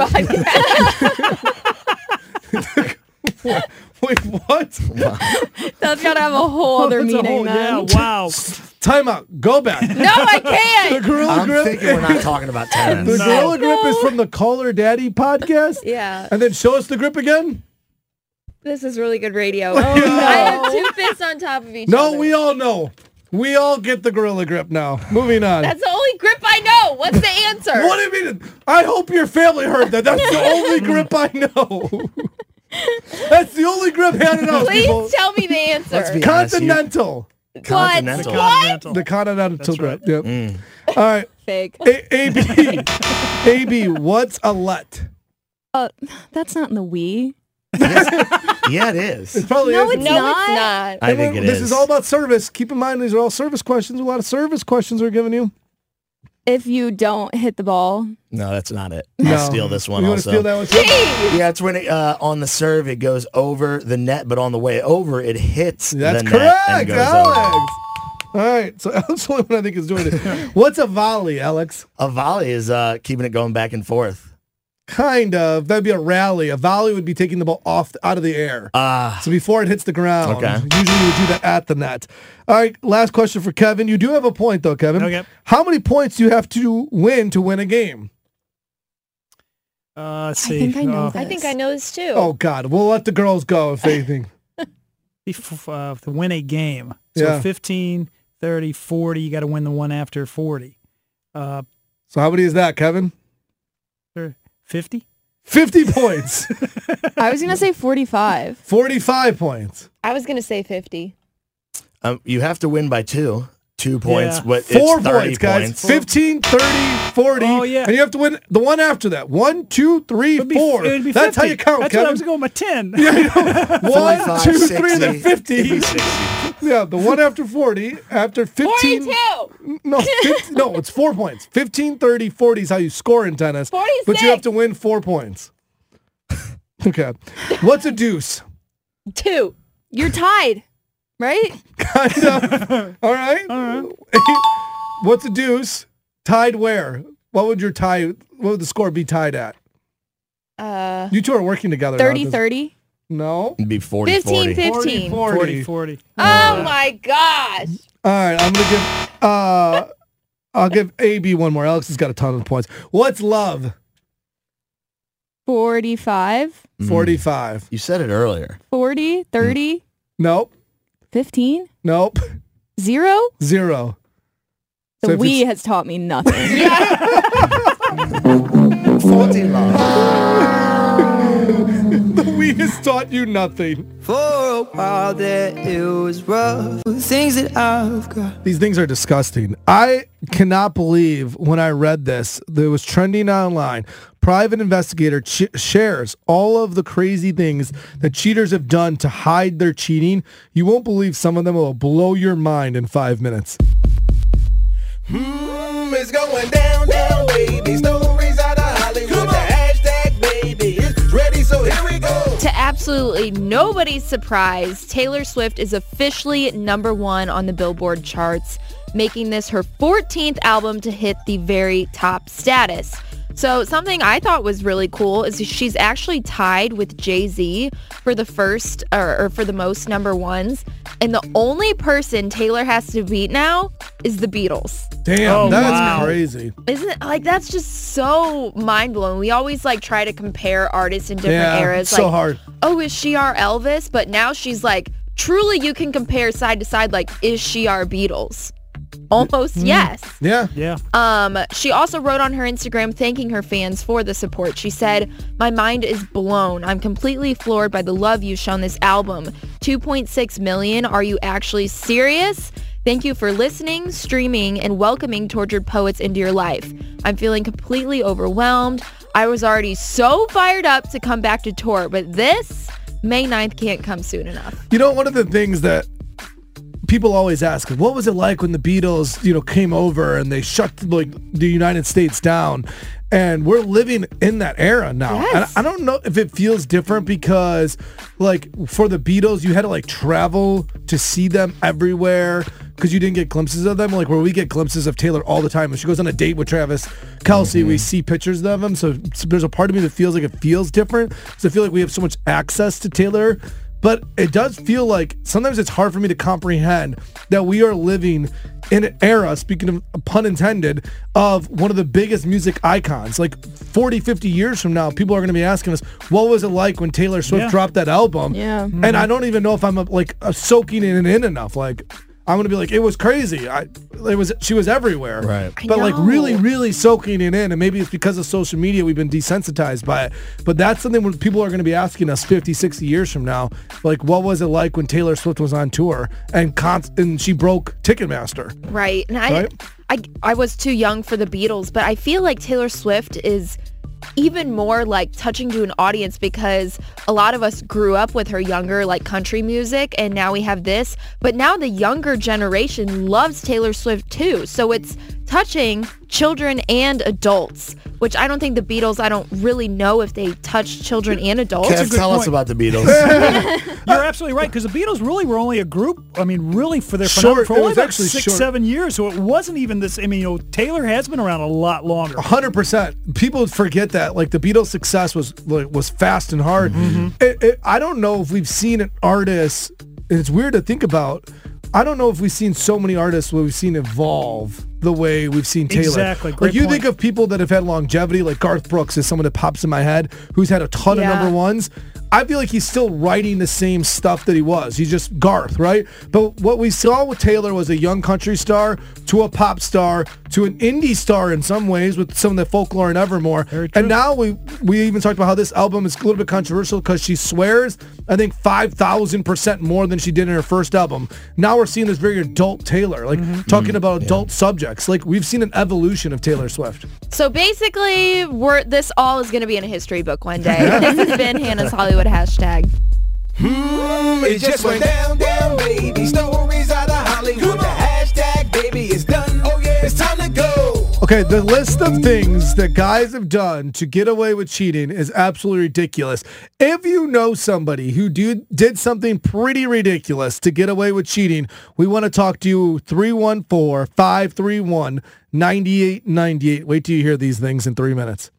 K: podcast.
I: Wait, what?
L: That's got to have a whole other
J: That's a
L: meaning,
J: whole-
L: man.
J: Yeah, wow.
I: Time out. Go back.
K: No, I can't.
I: The gorilla
N: I'm
I: grip.
N: thinking we're not talking about tennis.
I: The gorilla grip is from the Caller Daddy podcast?
K: Yeah.
I: And then show us the grip again?
K: This is really good radio.
I: Oh, no.
K: I have 2 fists on top of each other.
I: No, we all know. We all get the gorilla grip now. Moving on.
K: That's the only grip I know. What's the answer?
I: What do you mean? I hope your family heard that. That's the only grip I know. That's the only grip Hannah knows,
K: Please
I: people.
K: tell me the answer.
N: Let's be
I: Continental.
N: Continental.
I: The continental
J: That's
I: grip.
J: right.
I: Yep. All right.
L: Fake.
I: AB, what's a let?
L: That's not in the Wii.
N: Yeah, it is.
I: It probably
L: No,
I: is.
L: it's
K: No,
L: not.
K: it's not.
N: I think it is.
I: This is all about service. Keep in mind, these are all service questions. A lot of service questions are given you.
L: If you don't hit the ball.
N: No, that's not it.
I: No.
N: I'll steal this one
I: You want
N: also.
I: to steal that one? too?
N: Yeah, it's when it, on the serve it goes over the net, but on the way over it hits
I: That's
N: the net and
I: correct,
N: goes
I: Alex.
N: over.
I: All right, so Alex the only one I think is doing it. What's a volley, Alex?
N: A volley is keeping it going back and forth.
I: Kind of. That'd be a rally. A volley would be taking the ball out of the air. So before it hits the ground.
N: Okay.
I: Usually you would do that at the net. All right, last question for Kevin. You do have a point, though, Kevin.
J: Okay.
I: How many points do you have to win a game?
J: Let's see.
L: think I know
K: I think I know this too.
I: Oh, God. We'll let the girls go, if anything.
J: To win a game. So
I: Yeah.
J: 15, 30, 40, you got to win the one after 40.
I: So how many is that, Kevin?
J: 50?
I: 50 points.
L: I was going to say 45.
I: 45 points.
K: I was going to say 50.
N: You have to win by 2 points.
J: Yeah.
N: But
I: 4
N: it's 30
I: points, guys.
N: points.
I: 15, 30, 40.
J: Oh, yeah.
I: And you have to win the one after that. 1, 2, 3, 4.
J: It would be
I: That's
J: 50.
I: how you count,
J: That's
I: Kevin.
J: what I was going with 10.
I: Yeah, I know. 1,
N: 45,
I: 2, 3,
N: 60.
I: and then 50.
N: It'd be 60.
I: Yeah, the one after 40. After 15.
K: 42.
I: No, no, it's 4 points. 15, 30, 40 is how you score in tennis.
K: 46.
I: But you have to win 4 points. Okay. What's a deuce?
K: 2.
L: You're tied, right?
I: Kind of. All right. What's a deuce? Tied where? What would the score be tied at? You two are working together.
L: 30-30.
I: No.
N: It'd be 40
K: 15,
N: 40.
K: 15.
J: 40.
K: Oh my gosh.
I: All right, I'm gonna give. I'll give AB one more. Alex has got a ton of points. What's love?
L: 45.
I: 45.
N: You said it earlier.
L: 40. 30.
I: Nope.
L: 15.
I: Nope.
L: 0.
I: 0.
L: The
I: So if
L: Wii
I: it's-
L: has taught me nothing.
N: 40 love.
I: The Wii has taught you nothing.
T: For a while there, it was rough. Things that I've got.
I: These things are disgusting. I cannot believe when I read this, that it was trending online. Private investigator shares all of the crazy things that cheaters have done to hide their cheating. You won't believe some of them will blow your mind in 5 minutes.
T: It's going down, down, baby. Stories out of Hollywood. The hashtag, baby, it's ready, so here we go.
K: To absolutely nobody's surprise, Taylor Swift is officially #1 on the Billboard charts. making this her 14th album to hit the very top status. So something I thought was really cool is she's actually tied with Jay-Z for the first or for the most number ones. And the only person Taylor has to beat now is the Beatles.
I: Damn, that's crazy.
K: Isn't it, like, that's just so mind-blowing. We always like try to compare artists in different eras.
I: It's so hard.
K: Oh, is she our Elvis? But now she's like, truly you can compare side to side, like, is she our Beatles? Almost yes.
I: Yeah.
K: She also wrote on her Instagram thanking her fans for the support. She said, "My mind is blown. I'm completely floored by the love you've shown this album. 2.6 million. Are you actually serious? Thank you for listening, streaming, and welcoming Tortured Poets into your life. I'm feeling completely overwhelmed. I was already so fired up to come back to tour, but this May 9th can't come soon enough."
I: You know, one of the things that people always ask, what was it like when the Beatles, came over and they shut like the United States down? And we're living in that era now.
K: Yes.
I: And I don't know if it feels different because, like, for the Beatles, you had to, like, travel to see them everywhere because you didn't get glimpses of them. Like, where we get glimpses of Taylor all the time. When she goes on a date with Travis Kelce, we see pictures of him. So there's a part of me that feels like it feels different. So I feel like we have so much access to Taylor. But it does feel like sometimes it's hard for me to comprehend that we are living in an era, speaking of pun intended, of one of the biggest music icons. Like 40, 50 years from now, people are going to be asking us, what was it like when Taylor Swift dropped that album?
L: Yeah.
I: And I don't even know if I'm soaking it in enough. Like, I'm going to be like, it was crazy. She was everywhere.
N: Right.
I: But like really, really soaking it in. And maybe it's because of social media we've been desensitized by it. But that's something when people are going to be asking us 50, 60 years from now, like, what was it like when Taylor Swift was on tour and she broke Ticketmaster?
K: Right. And I was too young for the Beatles, but I feel like Taylor Swift is even more like touching to an audience because a lot of us grew up with her younger like country music, and now we have this, but now the younger generation loves Taylor Swift too, so it's touching children and adults, which I don't think the Beatles, I don't really know if they touched children and adults.
N: Kev, tell us about the Beatles.
J: You're absolutely right, because the Beatles really were only a group, really for their
I: Short,
J: for only
I: it was
J: about
I: actually
J: 6-7 years, so it wasn't even this, Taylor has been around a lot longer.
I: 100%. People forget that. Like, the Beatles' success was fast and hard. I don't know if we've seen an artist, and it's weird to think about, I don't know if we've seen so many artists where we've seen evolve the way we've seen Taylor.
J: Exactly.
I: Like, you think of people that have had longevity, like Garth Brooks is someone that pops in my head, who's had a ton of number ones. I feel like he's still writing the same stuff that he was. He's just Garth, right? But what we saw with Taylor was a young country star to a pop star to an indie star in some ways with some of the folklore and Evermore. And now we even talked about how this album is a little bit controversial because she swears, I think, 5,000% more than she did in her first album. Now we're seeing this very adult Taylor, like talking about adult subjects. Like, we've seen an evolution of Taylor Swift.
K: So basically, this all is going to be in a history book one day. This has been Hannah's Hollywood hashtag.
T: It just went down, baby. Stories out of Hollywood. The hashtag, baby, is done. Oh yeah, it's time to go.
I: Okay, the list of things that guys have done to get away with cheating is absolutely ridiculous. If you know somebody who did something pretty ridiculous to get away with cheating, we want to talk to you. 314-531-9898. Wait till you hear these things in 3 minutes.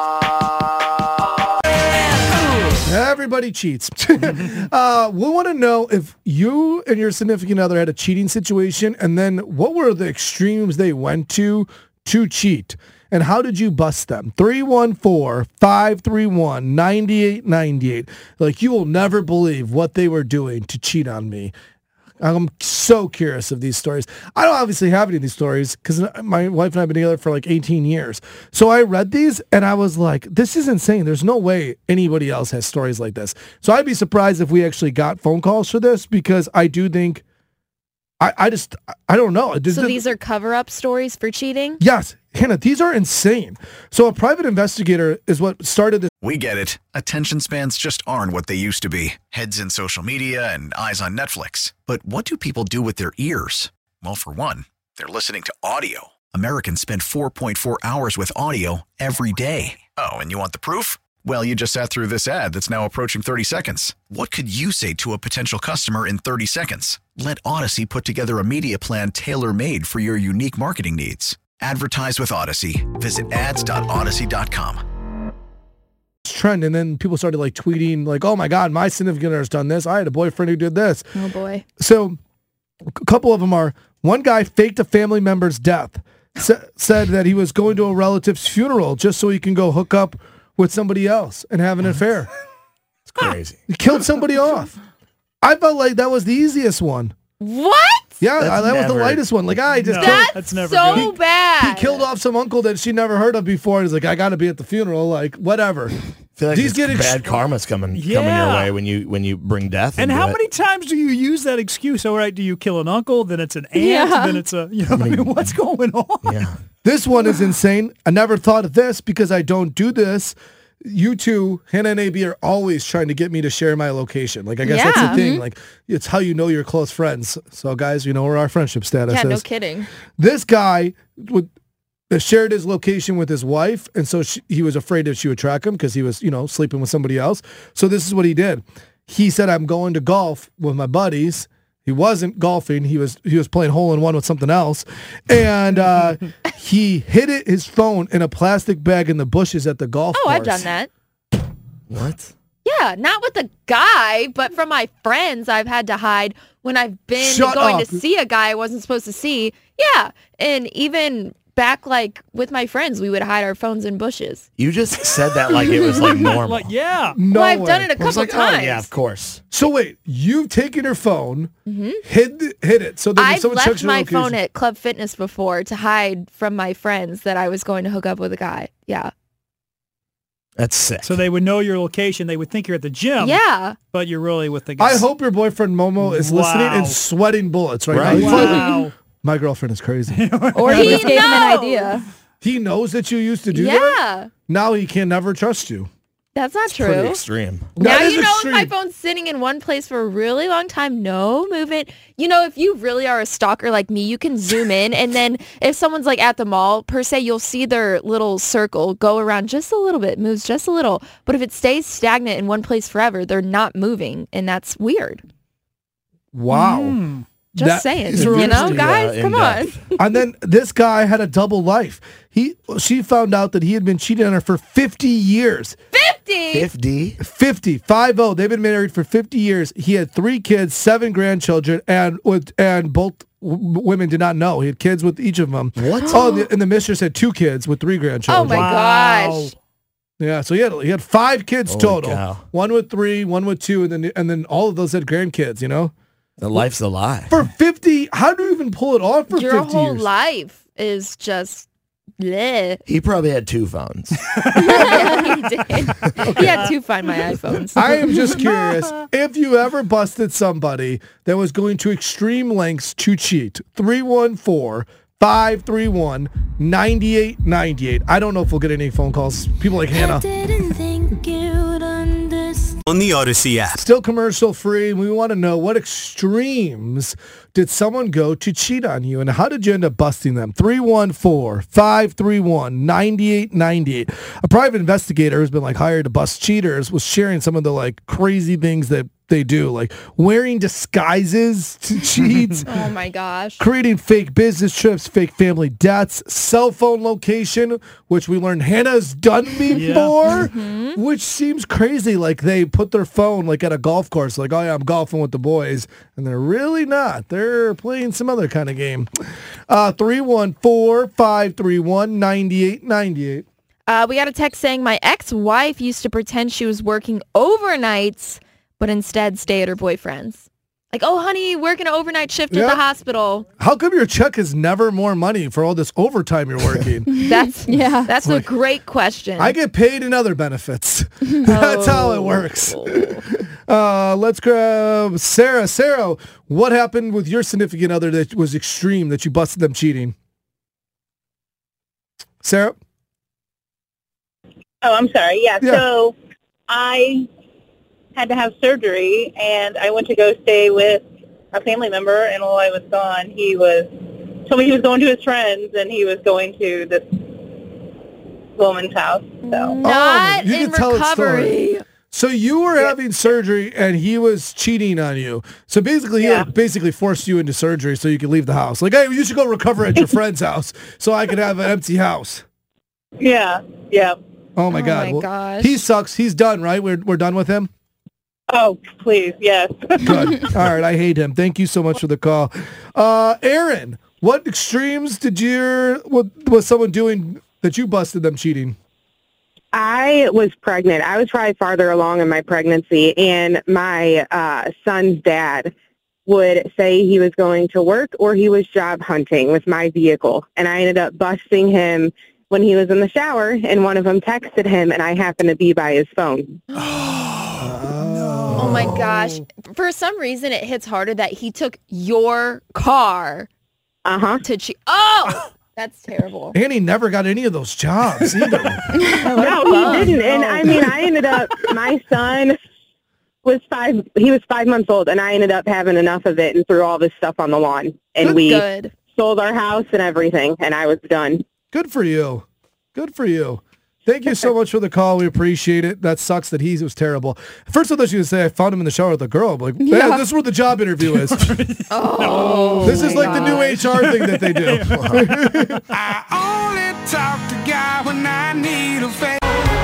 I: Everybody cheats. We want to know if you and your significant other had a cheating situation, and then what were the extremes they went to cheat, and how did you bust them? 314-531-9898. Like, you will never believe what they were doing to cheat on me. I'm so curious of these stories. I don't obviously have any of these stories because my wife and I have been together for like 18 years. So I read these and I was like, this is insane. There's no way anybody else has stories like this. So I'd be surprised if we actually got phone calls for this, because I do think, I don't know.
K: So these are cover-up stories for cheating?
I: Yes. Hannah, these are insane. So a private investigator is what started this.
G: We get it. Attention spans just aren't what they used to be. Heads in social media and eyes on Netflix. But what do people do with their ears? Well, for one, they're listening to audio. Americans spend 4.4 hours with audio every day. Oh, and you want the proof? Well, you just sat through this ad that's now approaching 30 seconds. What could you say to a potential customer in 30 seconds? Let Odyssey put together a media plan tailor-made for your unique marketing needs. Advertise with Odyssey. Visit ads.odyssey.com.
I: Trend, and then people started like tweeting like, oh my God, my significant other's done this. I had a boyfriend who did this.
K: Oh boy.
I: So a couple of them are, one guy faked a family member's death, said that he was going to a relative's funeral just so he can go hook up with somebody else and have an affair.
N: It's crazy.
I: He killed somebody off. I felt like that was the easiest one.
K: What?
I: Yeah, that was the lightest one. Like, I just
K: that's never so
I: good.
K: bad.
I: He killed off some uncle that she never heard of before. He's like, I got to be at the funeral. Like, whatever.
N: I feel like bad karma's coming your way when you bring death.
J: And
N: into
J: how
N: it.
J: many times do you use that excuse? All right, do you kill an uncle? Then it's an aunt. Then it's a what's going on?
N: Yeah.
I: This one is insane. I never thought of this because I don't do this. You two, Hannah and AB, are always trying to get me to share my location. Like, I guess that's the thing. Like, it's how you know you're close friends. So, guys, you know where our friendship status is.
K: Yeah, no kidding.
I: This guy shared his location with his wife, and so he was afraid that she would track him because he was, sleeping with somebody else. So this is what he did. He said, I'm going to golf with my buddies. He wasn't golfing. He was playing hole-in-one with something else. And he hid his phone in a plastic bag in the bushes at the golf course.
K: I've done that.
N: What?
K: Yeah, not with a guy, but from my friends I've had to hide when I've been going to see a guy I wasn't supposed to see. Yeah, and even back with my friends, we would hide our phones in bushes.
N: You just said that like it was like normal.
J: Yeah.
I: No
K: I've
I: way.
K: done it a couple times.
N: Oh, yeah, of course.
I: So wait, you've taken your phone, hid it, so that if
K: I've
I: someone checks
K: left
I: your
K: my
I: location,
K: phone at Club Fitness before to hide from my friends that I was going to hook up with a guy. Yeah.
N: That's sick.
J: So they would know your location. They would think you're at the gym.
K: Yeah.
J: But you're really with the guy.
I: I hope your boyfriend Momo is listening and sweating bullets right now.
J: Wow.
I: My girlfriend is crazy.
L: Or he just gave him an idea.
I: He knows that you used to do that?
K: Yeah.
I: Now he can never trust you.
K: That's not true.
N: Pretty extreme.
K: Now
I: That is
K: you know
I: extreme.
K: if my phone's sitting in one place for a really long time, no movement. If you really are a stalker like me, you can zoom in, and then if someone's like at the mall, per se, you'll see their little circle go around just a little bit, moves just a little. But if it stays stagnant in one place forever, they're not moving, and that's weird.
I: Wow.
K: Just saying.
I: is really
K: guys, come on.
I: And then this guy had a double life. She found out that he had been cheating on her for 50 years.
N: 50?
I: 50. They've been married for 50 years. He had 3 kids, 7 grandchildren, and both women did not know. He had kids with each of them.
N: What?
I: Oh, and the mistress had 2 kids with 3 grandchildren.
K: Oh my gosh.
I: Yeah, so he had 5 kids
N: Holy
I: total.
N: cow.
I: 1 with 3, 1 with 2, and then all of those had grandkids,
N: The life's a lie.
I: For 50, how do you even pull it off for
K: Your
I: 50
K: whole
I: years?
K: life is just bleh.
N: He probably had 2 phones.
K: Yeah, he did. He had to find my iPhones.
I: I am just curious if you ever busted somebody that was going to extreme lengths to cheat. 314-531-9898. I don't know if we'll get any phone calls. People like Hannah.
H: On the Odyssey app.
I: Still commercial free. We want to know, what extremes did someone go to cheat on you, and how did you end up busting them? 314-531-9898. A private investigator who's been hired to bust cheaters was sharing some of the crazy things that they do, like wearing disguises to cheat.
K: Oh my gosh.
I: Creating fake business trips, fake family debts, cell phone location, which we learned Hannah's done before, which seems crazy. Like they put their phone at a golf course, like, oh yeah, I'm golfing with the boys, and they're really not. They're playing some other kind of game. 314-531-9898.
K: We got a text saying my ex-wife used to pretend she was working overnights, but instead stay at her boyfriend's. Like, oh, honey, working an overnight shift at the hospital.
I: How come your check is never more money for all this overtime you're working?
K: That's a great question.
I: I get paid in other benefits. That's how it works. Let's grab Sarah. Sarah, what happened with your significant other that was extreme, that you busted them cheating? Sarah?
P: Oh, I'm sorry. Yeah. So I had to have surgery, and I went to go stay with a family member, and while I was gone, told me he was going to his friends, and he was going to this woman's house. So
K: Not in recovery.
I: So you were having surgery and he was cheating on you. So basically, he basically forced you into surgery so you could leave the house. Like, hey, you should go recover at your friend's house so I could have an empty house.
P: Yeah.
I: Oh my God.
K: my gosh.
I: He sucks. He's done, right? We're done with him?
P: Oh, please, yes.
I: Good. All right, I hate him. Thank you so much for the call. Aaron, what extremes was someone doing that you busted them cheating?
U: I was pregnant. I was probably farther along in my pregnancy, and my son's dad would say he was going to work or he was job hunting with my vehicle, and I ended up busting him when he was in the shower, and one of them texted him, and I happened to be by his phone.
K: Oh my gosh. For some reason, it hits harder that he took your car to cheat. Oh, that's terrible.
I: And he never got any of those jobs either.
U: No, he didn't. And I mean, I ended up, my son was 5 months old, and I ended up having enough of it and threw all this stuff on the lawn. And we sold our house and everything, and I was done.
I: Good for you. Good for you. Thank you so much for the call. We appreciate it. That sucks that he was terrible. First, I thought you would say I found him in the shower with a girl. I'm like, man, this is where the job interview is. This is like the new HR thing that they do.
T: I only talk to God when I need a favor.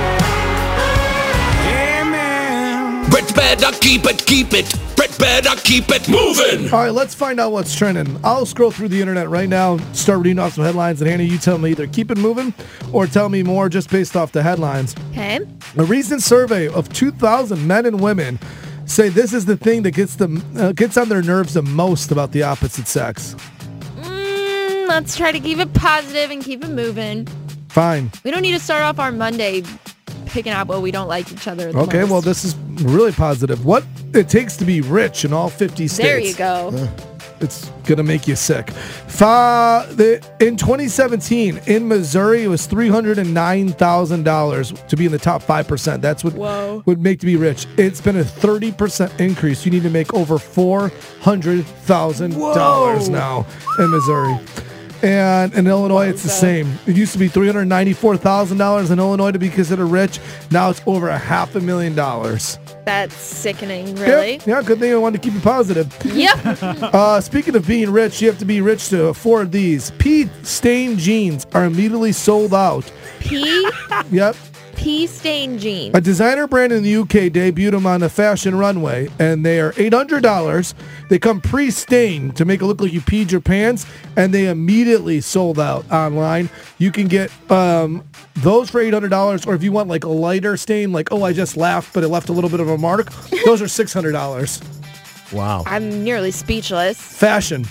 T: Yeah, man.
H: Brett better keep it. Brett better keep it moving.
I: All right, let's find out what's trending. I'll scroll through the internet right now, start reading off some headlines, and Hannah, you tell me either keep it moving or tell me more just based off the headlines.
K: Okay.
I: A recent survey of 2,000 men and women say this is the thing that gets on their nerves the most about the opposite sex.
K: Let's try to keep it positive and keep it moving.
I: Fine.
K: We don't need to start off our Monday picking out what we don't like each other the
I: Okay,
K: most.
I: well, this is really positive. What it takes to be rich in all 50 states.
K: There you go.
I: It's going to make you sick. In 2017, in Missouri, it was $309,000 to be in the top 5%. That's what would make to be rich. It's been a 30% increase. You need to make over $400,000 now in Missouri. And in Illinois, it's the same. It used to be $394,000 in Illinois to be considered rich. Now it's over $500,000.
K: That's sickening, really.
I: Yeah, good thing I wanted to keep it positive.
K: Yep.
I: Speaking of being rich, you have to be rich to afford these. Pea-stained jeans are immediately sold out. Yep.
K: Pea-stained jeans.
I: A designer brand in the UK debuted them on a fashion runway, and they are $800. They come pre-stained to make it look like you peed your pants, and they immediately sold out online. You can get those for $800, or if you want like a lighter stain, like, oh, I just laughed, but it left a little bit of a mark, those are $600.
N: Wow.
K: I'm nearly speechless.
I: Fashion.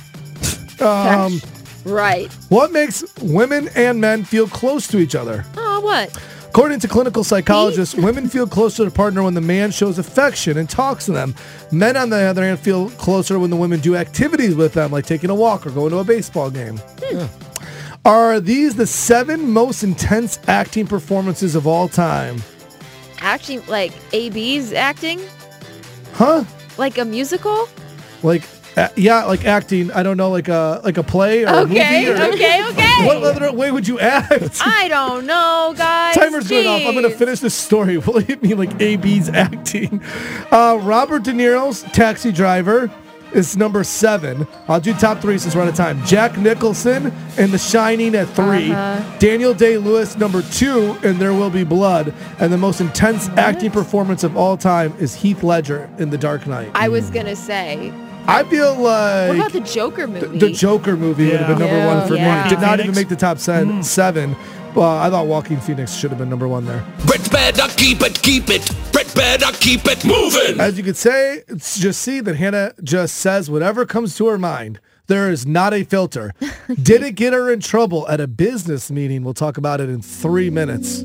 K: Right.
I: What makes women and men feel close to each other?
K: Oh, what?
I: According to clinical psychologists, women feel closer to their partner when the man shows affection and talks to them. Men, on the other hand, feel closer when the women do activities with them, like taking a walk or going to a baseball game. Yeah. Are these the 7 most intense acting performances of all time?
K: Acting, like AB's acting?
I: Huh?
K: Like a musical?
I: Like, yeah, like acting. I don't know, like a play or a movie.
K: Okay.
I: What other way would you act?
K: I don't know, guys.
I: Timer's going off. I'm going to finish this story. Will it mean like AB's acting? Robert De Niro's Taxi Driver is number 7. I'll do top 3 since we're out of time. Jack Nicholson in The Shining at 3. Daniel Day-Lewis, number 2, in There Will Be Blood. And the most intense acting performance of all time is Heath Ledger in The Dark Knight.
K: I was going to say.
I: I feel like...
K: What about the Joker movie?
I: The Joker movie would have been number 1 for me. Did not even make the top 7. I thought Joaquin Phoenix should have been number 1 there.
H: Brett better keep it. Brett better keep it moving.
I: As you could say, just see that Hannah just says whatever comes to her mind. There is not a filter. Did it get her in trouble at a business meeting? We'll talk about it in 3 minutes.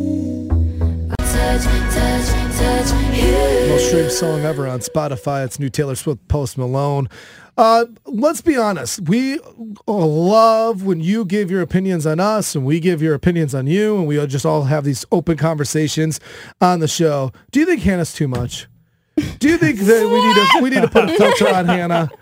I: Most streamed song ever on Spotify. It's new Taylor Swift, Post Malone. Let's be honest. We love when you give your opinions on us and we give your opinions on you, and we just all have these open conversations on the show. Do you think Hannah's too much? Do you think that we need to put a filter on Hannah?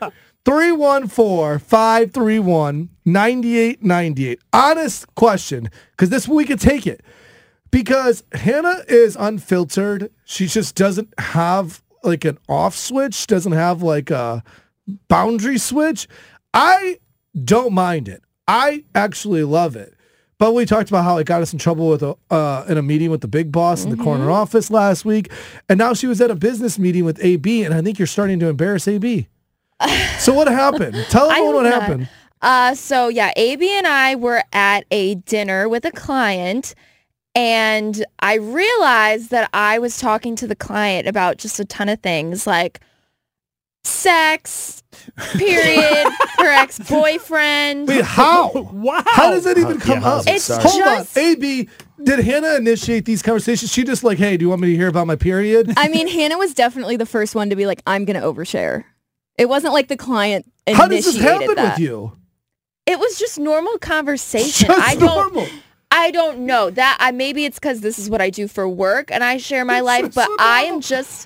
I: 314-531-9898. Honest question, because this we could take it. Because Hannah is unfiltered. She just doesn't have like an off switch, doesn't have like a boundary switch. I don't mind it. I actually love it. But we talked about how it got us in trouble with in a meeting with the big boss in the corner office last week. And now she was at a business meeting with AB, and I think you're starting to embarrass AB. So what happened? Tell everyone what happened.
K: So yeah, AB and I were at a dinner with a client, and I realized that I was talking to the client about just a ton of things like sex, period, her ex-boyfriend.
I: Wait, how?
J: Wow.
I: How does that even come up?
K: It's
I: Hold on.
K: just...
I: AB, did Hannah initiate these conversations? She just like, hey, do you want me to hear about my period?
L: I mean, Hannah was definitely the first one to be like, I'm going to overshare. It wasn't like the client initiated
I: How does this happen
L: that.
I: with you?
K: It was just normal conversation.
I: Just normal.
K: I don't know that. Maybe it's because this is what I do for work and I share my life, but I am just,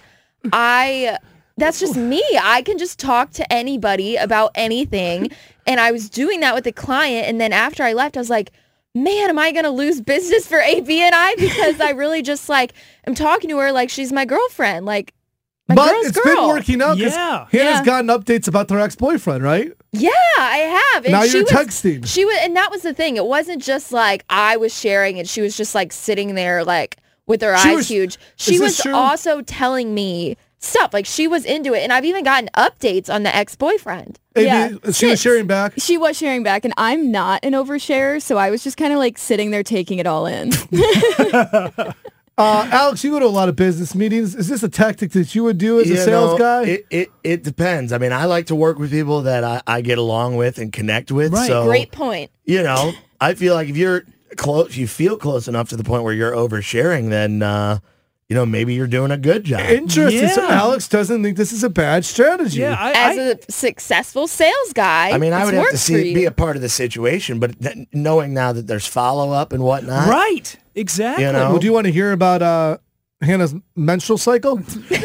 K: that's just me. I can just talk to anybody about anything. And I was doing that with the client. And then after I left, I was like, man, am I going to lose business for AB and I? Because I really just like, I'm talking to her like she's my girlfriend. Like, my girl's girl.
I: Been working out because Hannah's gotten updates about their ex-boyfriend, right?
K: Yeah, I have. And
I: now you're texting.
K: She was, and that was the thing. It wasn't just like I was sharing and she was just like sitting there like with her eyes huge. She was also telling me stuff. Like she was into it. And I've even gotten updates on the ex-boyfriend.
I: She was sharing back?
L: She was sharing back, and I'm not an oversharer, so I was just kind of like sitting there taking it all in.
I: Alex, you go to a lot of business meetings. Is this a tactic that you would do as a sales guy?
N: It depends. I mean, I like to work with people that I get along with and connect with.
K: Right.
N: So,
K: great point.
N: You know, I feel like if you're close, you feel close enough to the point where you're oversharing, then you know, maybe you're doing a good job.
I: Interesting. So Alex doesn't think this is a bad strategy.
J: Yeah,
K: as a successful sales guy,
N: I mean, I would have to be a part of the situation, but knowing now that there's follow-up and whatnot.
J: Right. Exactly.
N: You know?
I: Well, do you want to hear about Hannah's menstrual cycle?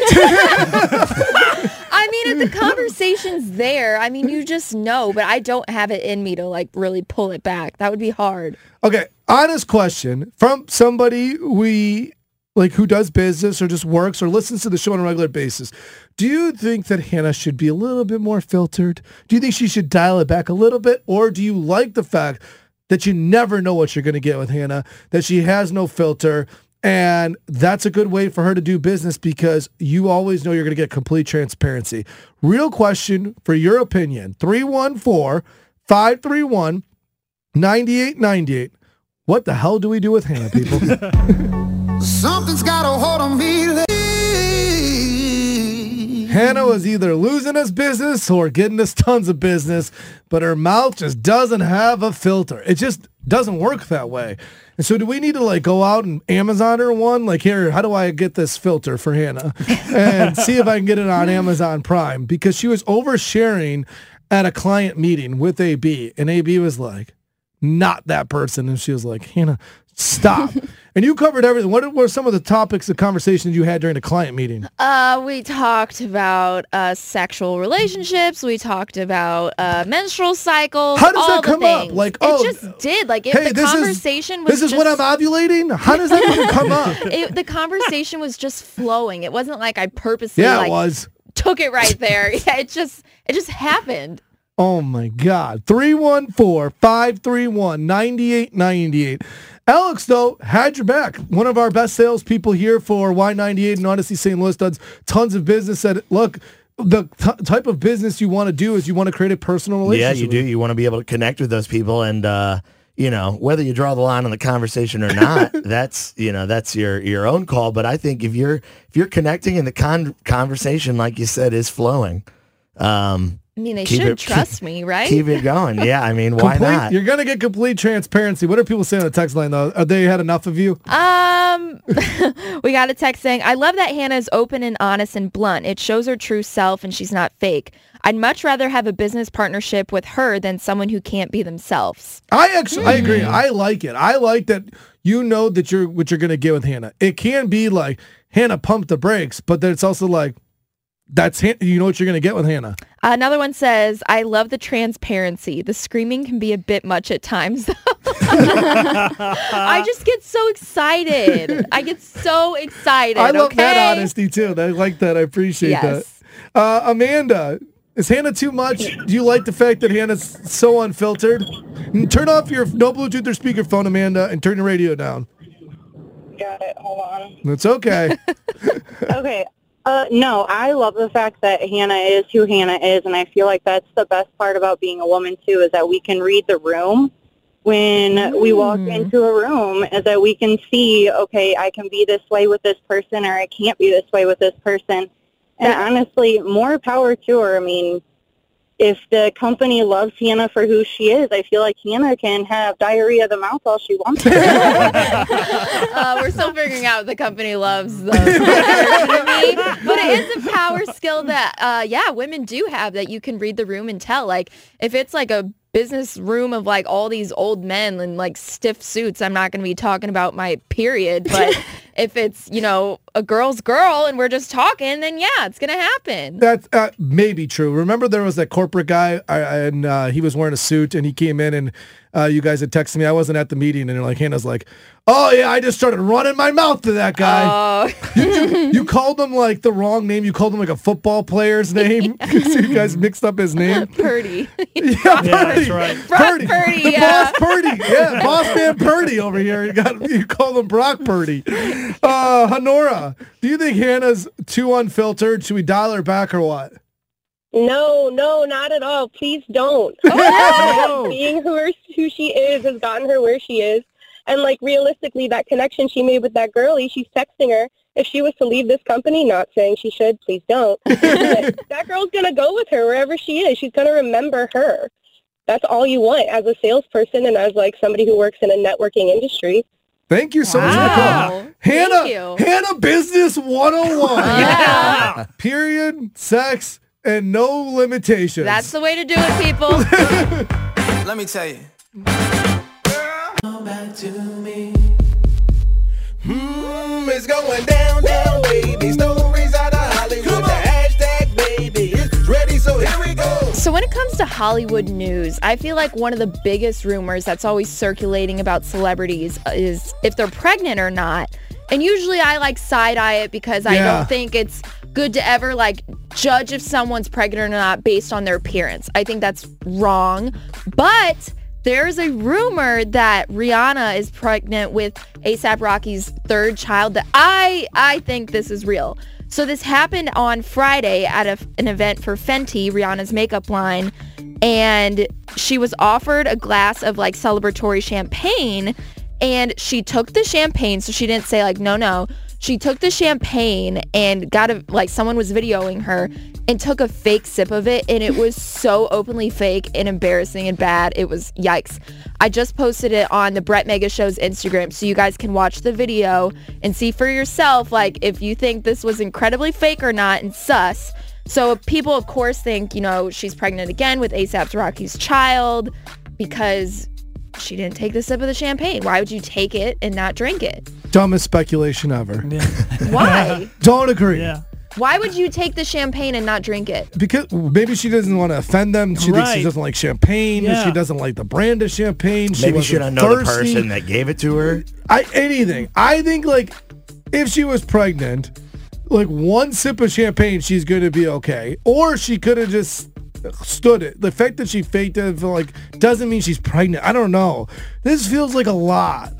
K: I mean, if the conversation's there, I mean, you just know, but I don't have it in me to like really pull it back. That would be hard.
I: Okay, honest question from somebody who does business or just works or listens to the show on a regular basis. Do you think that Hannah should be a little bit more filtered? Do you think she should dial it back a little bit? Or do you like the fact that you never know what you're going to get with Hannah, that she has no filter, and that's a good way for her to do business because you always know you're going to get complete transparency? Real question for your opinion. 314-531-9898. What the hell do we do with Hannah, people?
T: Something's got a hold on me lately.
I: Hannah was either losing us business or getting us tons of business, but her mouth just doesn't have a filter. It just doesn't work that way. And so do we need to like go out and Amazon her one? Like, here, how do I get this filter for Hannah? And see if I can get it on Amazon Prime. Because she was oversharing at a client meeting with AB. And AB was like, not that person. And she was like, Hannah, stop. And you covered everything. What were some of the topics of conversations you had during the client meeting?
K: We talked about sexual relationships. We talked about menstrual cycles.
I: How does that come up? Like,
K: it just did. Like, if the conversation was
I: this is when I'm ovulating? How does that even come up?
K: The conversation was just flowing. It wasn't like I purposely
I: it was.
K: Took it right there. Yeah, it just happened.
I: Oh, my God. 314-531-9898. Alex, though, had your back. One of our best salespeople here for Y98 and Odyssey St. Louis does tons of business. Said, look, the type of business you want to do is you want to create a personal relationship.
N: Yeah, you do. You want to be able to connect with those people. And, you know, whether you draw the line on the conversation or not, that's your own call. But I think if you're connecting and the conversation, like you said, is flowing,
K: I mean, they should trust me, right?
N: Keep it going. Yeah, I mean, why not?
I: You're going to get complete transparency. What are people saying on the text line, though? Have they had enough of you?
K: We got a text saying, I love that Hannah is open and honest and blunt. It shows her true self and she's not fake. I'd much rather have a business partnership with her than someone who can't be themselves.
I: I agree. I like it. I like that you know that what you're going to get with Hannah. It can be like, Hannah, pump the brakes, but then it's also like, you know what you're going to get with Hannah.
K: Another one says, I love the transparency. The screaming can be a bit much at times. I just get so excited. I get so excited.
I: I love that
K: okay?
I: honesty too. I like that. I appreciate
K: Yes.
I: that. Amanda, is Hannah too much? Do you like the fact that Hannah's so unfiltered? Turn off your no Bluetooth or speakerphone, Amanda, and turn your radio down.
P: Got it. Hold on.
I: It's okay.
P: Okay. No, I love the fact that Hannah is who Hannah is, and I feel like that's the best part about being a woman, too, is that we can read the room when we walk into a room, is that we can see, okay, I can be this way with this person, or I can't be this way with this person. And honestly, more power to her. I mean, if the company loves Hannah for who she is, I feel like Hannah can have diarrhea of the mouth all she wants.
K: We're still figuring out if the company loves the version of me, but it is a power skill that, women do have, that you can read the room and tell. Like, if it's like a business room of like all these old men in like stiff suits, I'm not going to be talking about my period, but if it's, a girl's girl and we're just talking, then yeah, it's going to happen.
I: That's maybe true. Remember there was that corporate guy and he was wearing a suit and he came in and you guys had texted me. I wasn't at the meeting and Hannah's like, oh yeah, I just started running my mouth to that guy. You called him like the wrong name. You called him like a football player's name. So you guys mixed up his name.
K: Purdy.
I: Yeah, Purdy.
J: That's right.
K: Brock Purdy,
I: The
K: yeah.
I: boss Purdy. Yeah, boss man Purdy over here. You called him Brock Purdy. Honora, do you think Hannah's too unfiltered? Should we dial her back or what?
A: No, not at all. Please don't. Being who she is has gotten her where she is. And, like, realistically, that connection she made with that girlie, she's texting her. If she was to leave this company, not saying she should, please don't. But that girl's going to go with her wherever she is. She's going to remember her. That's all you want as a salesperson and as, like, somebody who works in a networking industry.
I: Thank you so much for the call. Hannah Business 101.
K: Yeah.
I: Period, sex, and no limitations.
K: That's the way to do it, people.
T: Let me tell you. Come back to me. It's going down, baby. Stories out of Hollywood. The hashtag, baby. It's ready, so here we go.
K: So when it comes to Hollywood news, I feel like one of the biggest rumors that's always circulating about celebrities is if they're pregnant or not. And usually I like side-eye it because I don't think it's good to ever like judge if someone's pregnant or not based on their appearance. I think that's wrong. But there's a rumor that Rihanna is pregnant with A$AP Rocky's third child that I think this is real. So this happened on Friday at an event for Fenty, Rihanna's makeup line, and she was offered a glass of like celebratory champagne, and she took the champagne, so she didn't say like no. She took the champagne and someone was videoing her and took a fake sip of it, and it was so openly fake and embarrassing and bad. It was yikes. I just posted it on the Brett Mega Show's Instagram, so you guys can watch the video and see for yourself, like, if you think this was incredibly fake or not and sus. So people, of course, think, she's pregnant again with A$AP Rocky's child because she didn't take the sip of the champagne. Why would you take it and not drink it?
I: Dumbest speculation ever.
J: Yeah.
K: Why?
I: Don't agree.
J: Yeah.
K: Why would you take the champagne and not drink it?
I: Because maybe she doesn't want to offend them. She thinks she doesn't like champagne.
J: Yeah.
I: She doesn't like the brand of champagne.
N: Maybe she don't know the person that gave it to her.
I: Anything. I think, like, if she was pregnant, like, one sip of champagne, she's going to be okay. Or she could have just stood it. The fact that she faked it, like, doesn't mean she's pregnant. I don't know. This feels like a lot.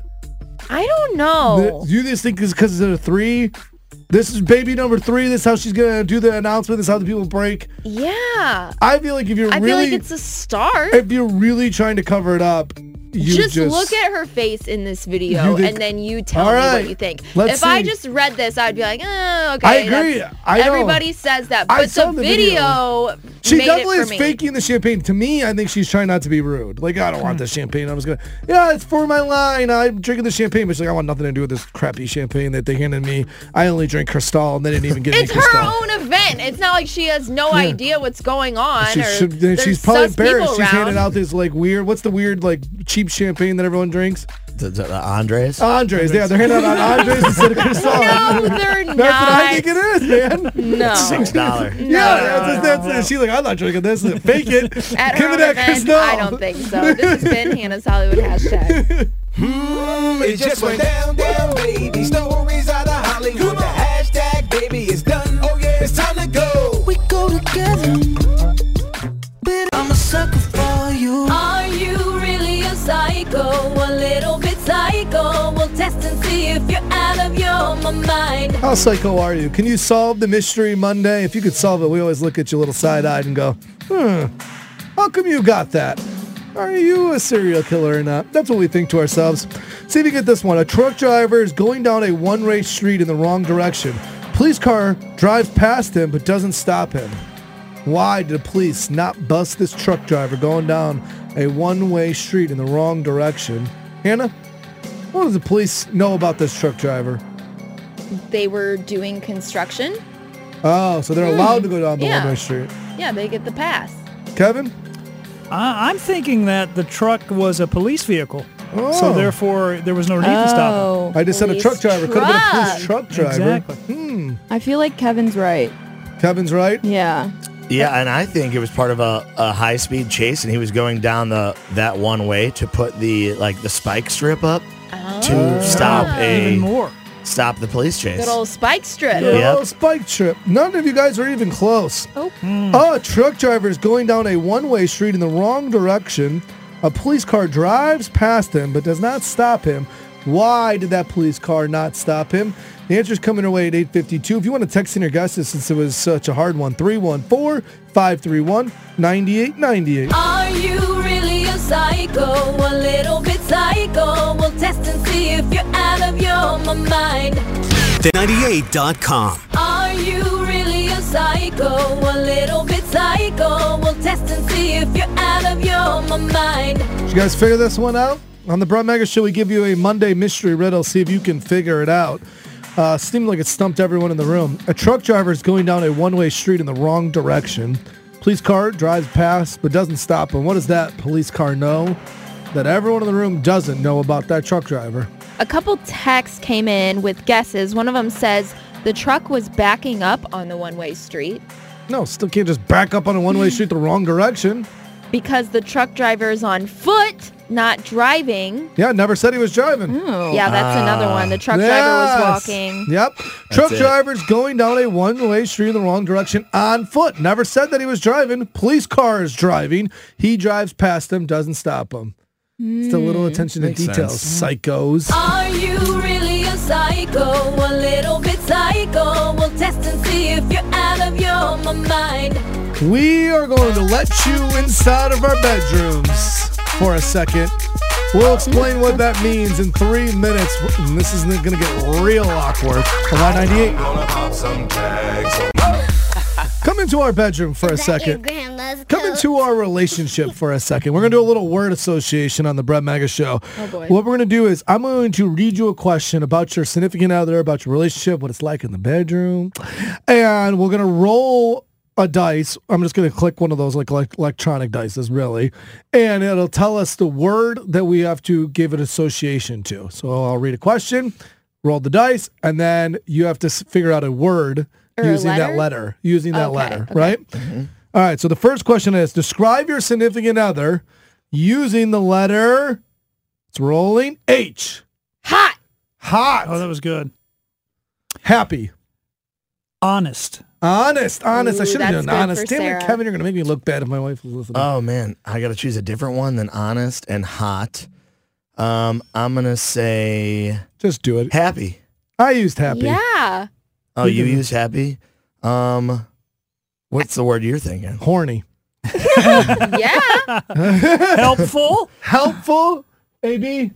K: I don't know.
I: Do you just think it's because of the 3? This is baby number 3. This is how she's going to do the announcement. This is how the people break.
K: Yeah.
I: I feel like
K: feel like it's a start.
I: If you're really trying to cover it up, you
K: just look at her face in this video and then you tell me what you think.
I: Let's
K: I
I: see.
K: just read this, I'd be like, okay.
I: I agree. I know.
K: Everybody says that.
I: I
K: But
I: saw
K: the
I: the
K: video
I: She
K: made
I: definitely
K: it
I: is
K: for me.
I: faking the champagne. To me, I think she's trying not to be rude. Like, I don't want this champagne. I'm just going to, it's for my line. I'm drinking the champagne. But she's like, I want nothing to do with this crappy champagne that they handed me. I only drink Cristal, and they didn't even give me
K: It's
I: Cristal.
K: her own event. It's not like she has no idea what's going on.
I: She's probably embarrassed. She's handing out this, like, weird, what's the weird, like, cheap champagne that everyone drinks?
N: The Andres?
I: Andres, yeah, they're handing out Andres instead of Cristal.
K: No, they're
I: That's
K: not.
I: what I think it is, man.
K: No.
N: $6.
I: Yeah, that's she's like, I'm not drinking this. Fake it.
K: At
I: Give
K: her
I: me that
K: event,
I: Cristal.
K: I don't think so. This has been Hannah's Hollywood hashtag.
T: It just went down, baby. Stories out of Hollywood. The hashtag, baby, is done. Oh, yeah, it's time to go. We go together. But I'm a sucker for you.
O: Are you really a psycho? A little bit psycho. We'll test and see if you're out of your mind.
I: How psycho are you? Can you solve the mystery Monday? If you could solve it, we always look at you a little side-eyed and go, how come you got that? Are you a serial killer or not? That's what we think to ourselves. See if you get this one. A truck driver is going down a one-way street in the wrong direction. Police car drives past him but doesn't stop him. Why did the police not bust this truck driver going down a one-way street in the wrong direction? Hannah, what does the police know about this truck driver?
K: They were doing construction.
I: Oh, so they're allowed to go down the one-way street.
K: Yeah, they get the pass.
I: Kevin?
J: I'm thinking that the truck was a police vehicle.
I: Oh.
J: So therefore, there was no need to stop him.
I: I just said a truck driver. Could have been a police truck driver.
J: Exactly.
L: I feel like Kevin's right.
I: Kevin's right?
L: Yeah.
N: Yeah, and I think it was part of a high-speed chase, and he was going down that one way to put the spike strip up to stop the police chase.
K: Good old spike strip.
I: Yeah, little spike strip. None of you guys are even close.
K: Oh.
I: A truck driver is going down a one-way street in the wrong direction. A police car drives past him but does not stop him. Why did that police car not stop him? The answer is coming our way at 8:52. If you want to text in your guesses, since it was such a hard one, 314-531-9898.
O: Are you really a psycho? A little bit psycho. We'll test and see if you're out of your mind.
H: The98.com.
O: Are you really a psycho? A little bit psycho. We'll test and see if you're out of your mind.
I: Did you guys figure this one out? On the Brett Mega Show, we give you a Monday mystery riddle. See if you can figure it out. Seemed like it stumped everyone in the room. A truck driver is going down a one-way street in the wrong direction. Police car drives past but doesn't stop him. What does that police car know that everyone in the room doesn't know about that truck driver?
K: A couple texts came in with guesses. One of them says the truck was backing up on the one-way street.
I: No, still can't just back up on a one-way street the wrong direction.
K: Because the truck driver is on foot, not driving.
I: Yeah, never said he was driving.
K: Oh. Yeah, that's another one. The truck driver was walking.
I: Yep. Truck driver's going down a one-way street in the wrong direction on foot. Never said that he was driving. Police car is driving. He drives past him, doesn't stop him. Just a little attention to details, psychos.
O: Are you really a psycho? A little bit psycho. We'll test and see if you're out of your mind.
I: We are going to let you inside of our bedrooms for a second. We'll explain what that means in 3 minutes. And this is going to get real awkward. On Y98. Come into our bedroom for a second. Come into our relationship for a second. We're going to do a little word association on the Brett Mega Show.
K: Oh boy.
I: What we're going to do is I'm going to read you a question about your significant other, about your relationship, what it's like in the bedroom. And we're going to roll a dice. I'm just going to click one of those like electronic dices, really. And it'll tell us the word that we have to give an association to. So I'll read a question, roll the dice, and then you have to figure out a word using that letter. Right? Mm-hmm. All right, so the first question is, describe your significant other using the letter, it's rolling, H.
K: Hot.
J: Oh, that was good.
I: Happy.
J: Honest.
I: Honest.
K: Ooh,
I: I should have done honest. Damn
K: Sarah.
I: it, Kevin, you're going to make me look bad if my wife was listening.
N: Oh, man. I got to choose a different one than honest and hot. I'm going to say...
I: Just do it.
N: Happy.
I: I used happy.
K: Yeah.
N: Oh, you used happy? What's the word you're thinking?
I: Horny.
K: Yeah.
J: Helpful?
I: Helpful, AB?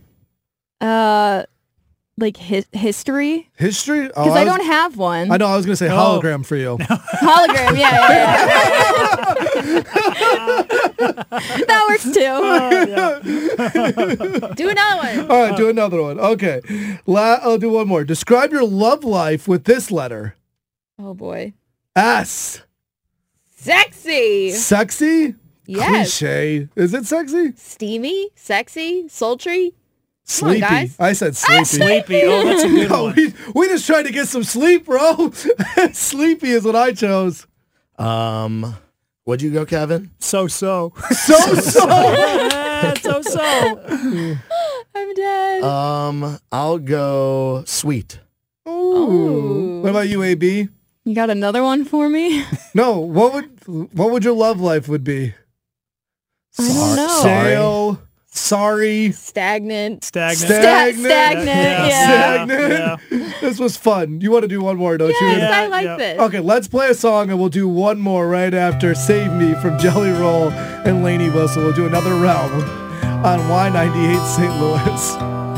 L: Like history?
I: History?
L: Because I don't have one.
I: I know, I was going to say hologram for you.
L: Hologram, yeah. That works too.
K: Do another one.
I: All right, do another one. Okay. I'll do one more. Describe your love life with this letter.
K: Oh, boy.
I: S.
K: Sexy.
I: Sexy?
K: Yes.
I: Cliche. Is it sexy?
K: Steamy, sexy, sultry.
I: Sleepy.
K: guys.
I: I said sleepy.
J: Sleepy. Oh, that's a good one.
I: We just tried to get some sleep, bro. Sleepy is what I chose.
N: What'd you go, Kevin?
J: So-so.
I: So-so.
J: So-so.
K: I'm dead.
N: I'll go sweet.
I: Ooh. What about you, AB?
L: You got another one for me?
I: No. What would your love life would be?
L: I don't know.
I: Sail. Sorry.
K: Stagnant.
L: Stagnant.
I: Yeah. This was fun. You want to do one more, don't you?
K: Yes, I like this.
I: Okay, let's play a song and we'll do one more right after Save Me from Jelly Roll and Lainey Wilson. We'll do another round on Y98 St. Louis.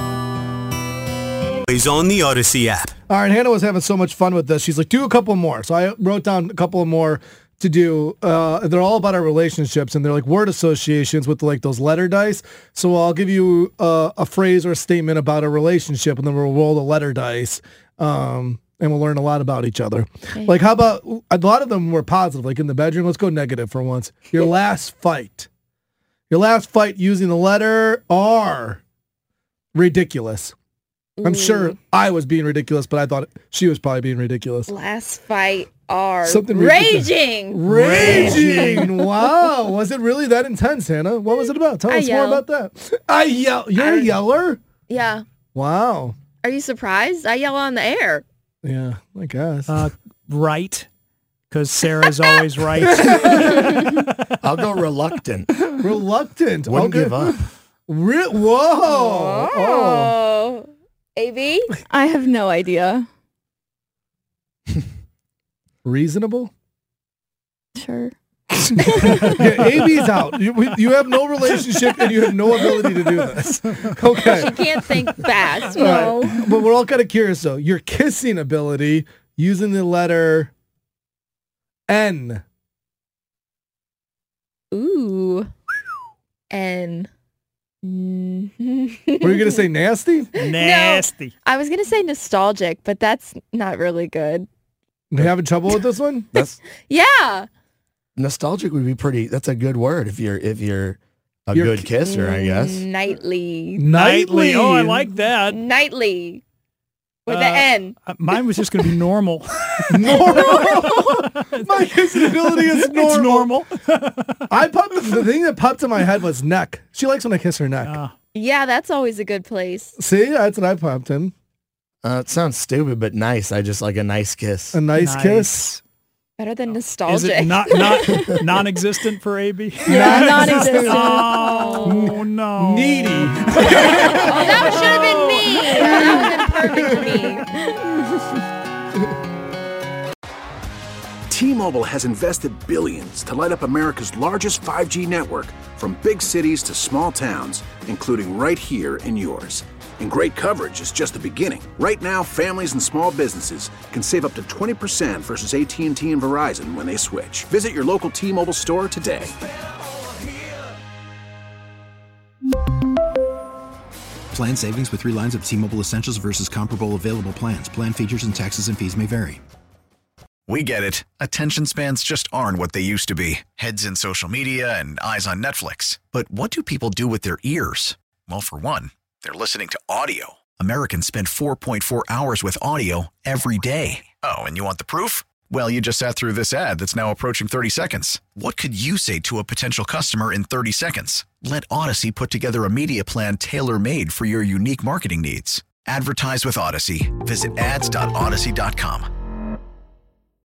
H: Is on the Odyssey app.
I: All right, Hannah was having so much fun with this. She's like, do a couple more. So I wrote down a couple more to do. They're all about our relationships, and they're like word associations with like those letter dice. So I'll give you a phrase or a statement about a relationship, and then we'll roll the letter dice, and we'll learn a lot about each other. Okay. Like, how about a lot of them were positive, like in the bedroom. Let's go negative for once. Your last fight. Your last fight using the letter R. Ridiculous. I'm sure I was being ridiculous, but I thought she was probably being ridiculous.
K: Last fight are
I: Something
K: raging.
I: Raging. Wow. Was it really that intense, Hannah? What was it about? Tell us more about that. I yell. You're a yeller?
K: Yeah.
I: Wow.
K: Are you surprised? I yell on the air.
I: Yeah, I guess.
J: Right. Because Sarah's always right.
N: I'll go reluctant.
I: Reluctant.
N: Wouldn't give up.
I: Whoa.
K: Oh. AB?
L: I have no idea.
I: Reasonable?
L: Sure.
I: Yeah, AB's out. You have no relationship and you have no ability to do this. Okay.
K: She can't think fast.
I: No. Right. But we're all kind of curious, though. Your kissing ability using the letter N.
K: Ooh. N.
I: Were you going to say nasty?
J: Nasty.
K: No, I was going to say nostalgic, but that's not really good.
I: You having trouble with this one?
K: Yeah.
N: Nostalgic would be pretty. That's a good word if you're a good kisser, I guess.
K: Nightly.
J: Oh, I like that.
K: Nightly. With the N.
J: Mine was just going to be normal.
I: My kissing ability is normal.
J: It's normal.
I: The thing that popped in my head was neck. She likes when I kiss her neck.
K: Yeah, that's always a good place.
I: See, that's what I popped in.
N: It sounds stupid, but nice. I just like a nice kiss.
I: A nice kiss.
K: Better than nostalgic.
J: Is it not non-existent for AB?
L: Yeah, non-existent.
J: Oh, no.
I: Needy.
K: That should have been me. That would have been perfect for me.
E: T-Mobile has invested billions to light up America's largest 5G network, from big cities to small towns, including right here in yours. And great coverage is just the beginning. Right now, families and small businesses can save up to 20% versus AT&T and Verizon when they switch. Visit your local T-Mobile store today.
F: Plan savings with 3 lines of T-Mobile Essentials versus comparable available plans. Plan features and taxes and fees may vary.
G: We get it. Attention spans just aren't what they used to be. Heads in social media and eyes on Netflix. But what do people do with their ears? Well, for one, they're listening to audio. Americans spend 4.4 hours with audio every day. Oh, and you want the proof? Well, you just sat through this ad that's now approaching 30 seconds. What could you say to a potential customer in 30 seconds? Let Odyssey put together a media plan tailor-made for your unique marketing needs. Advertise with Odyssey. Visit ads.odyssey.com.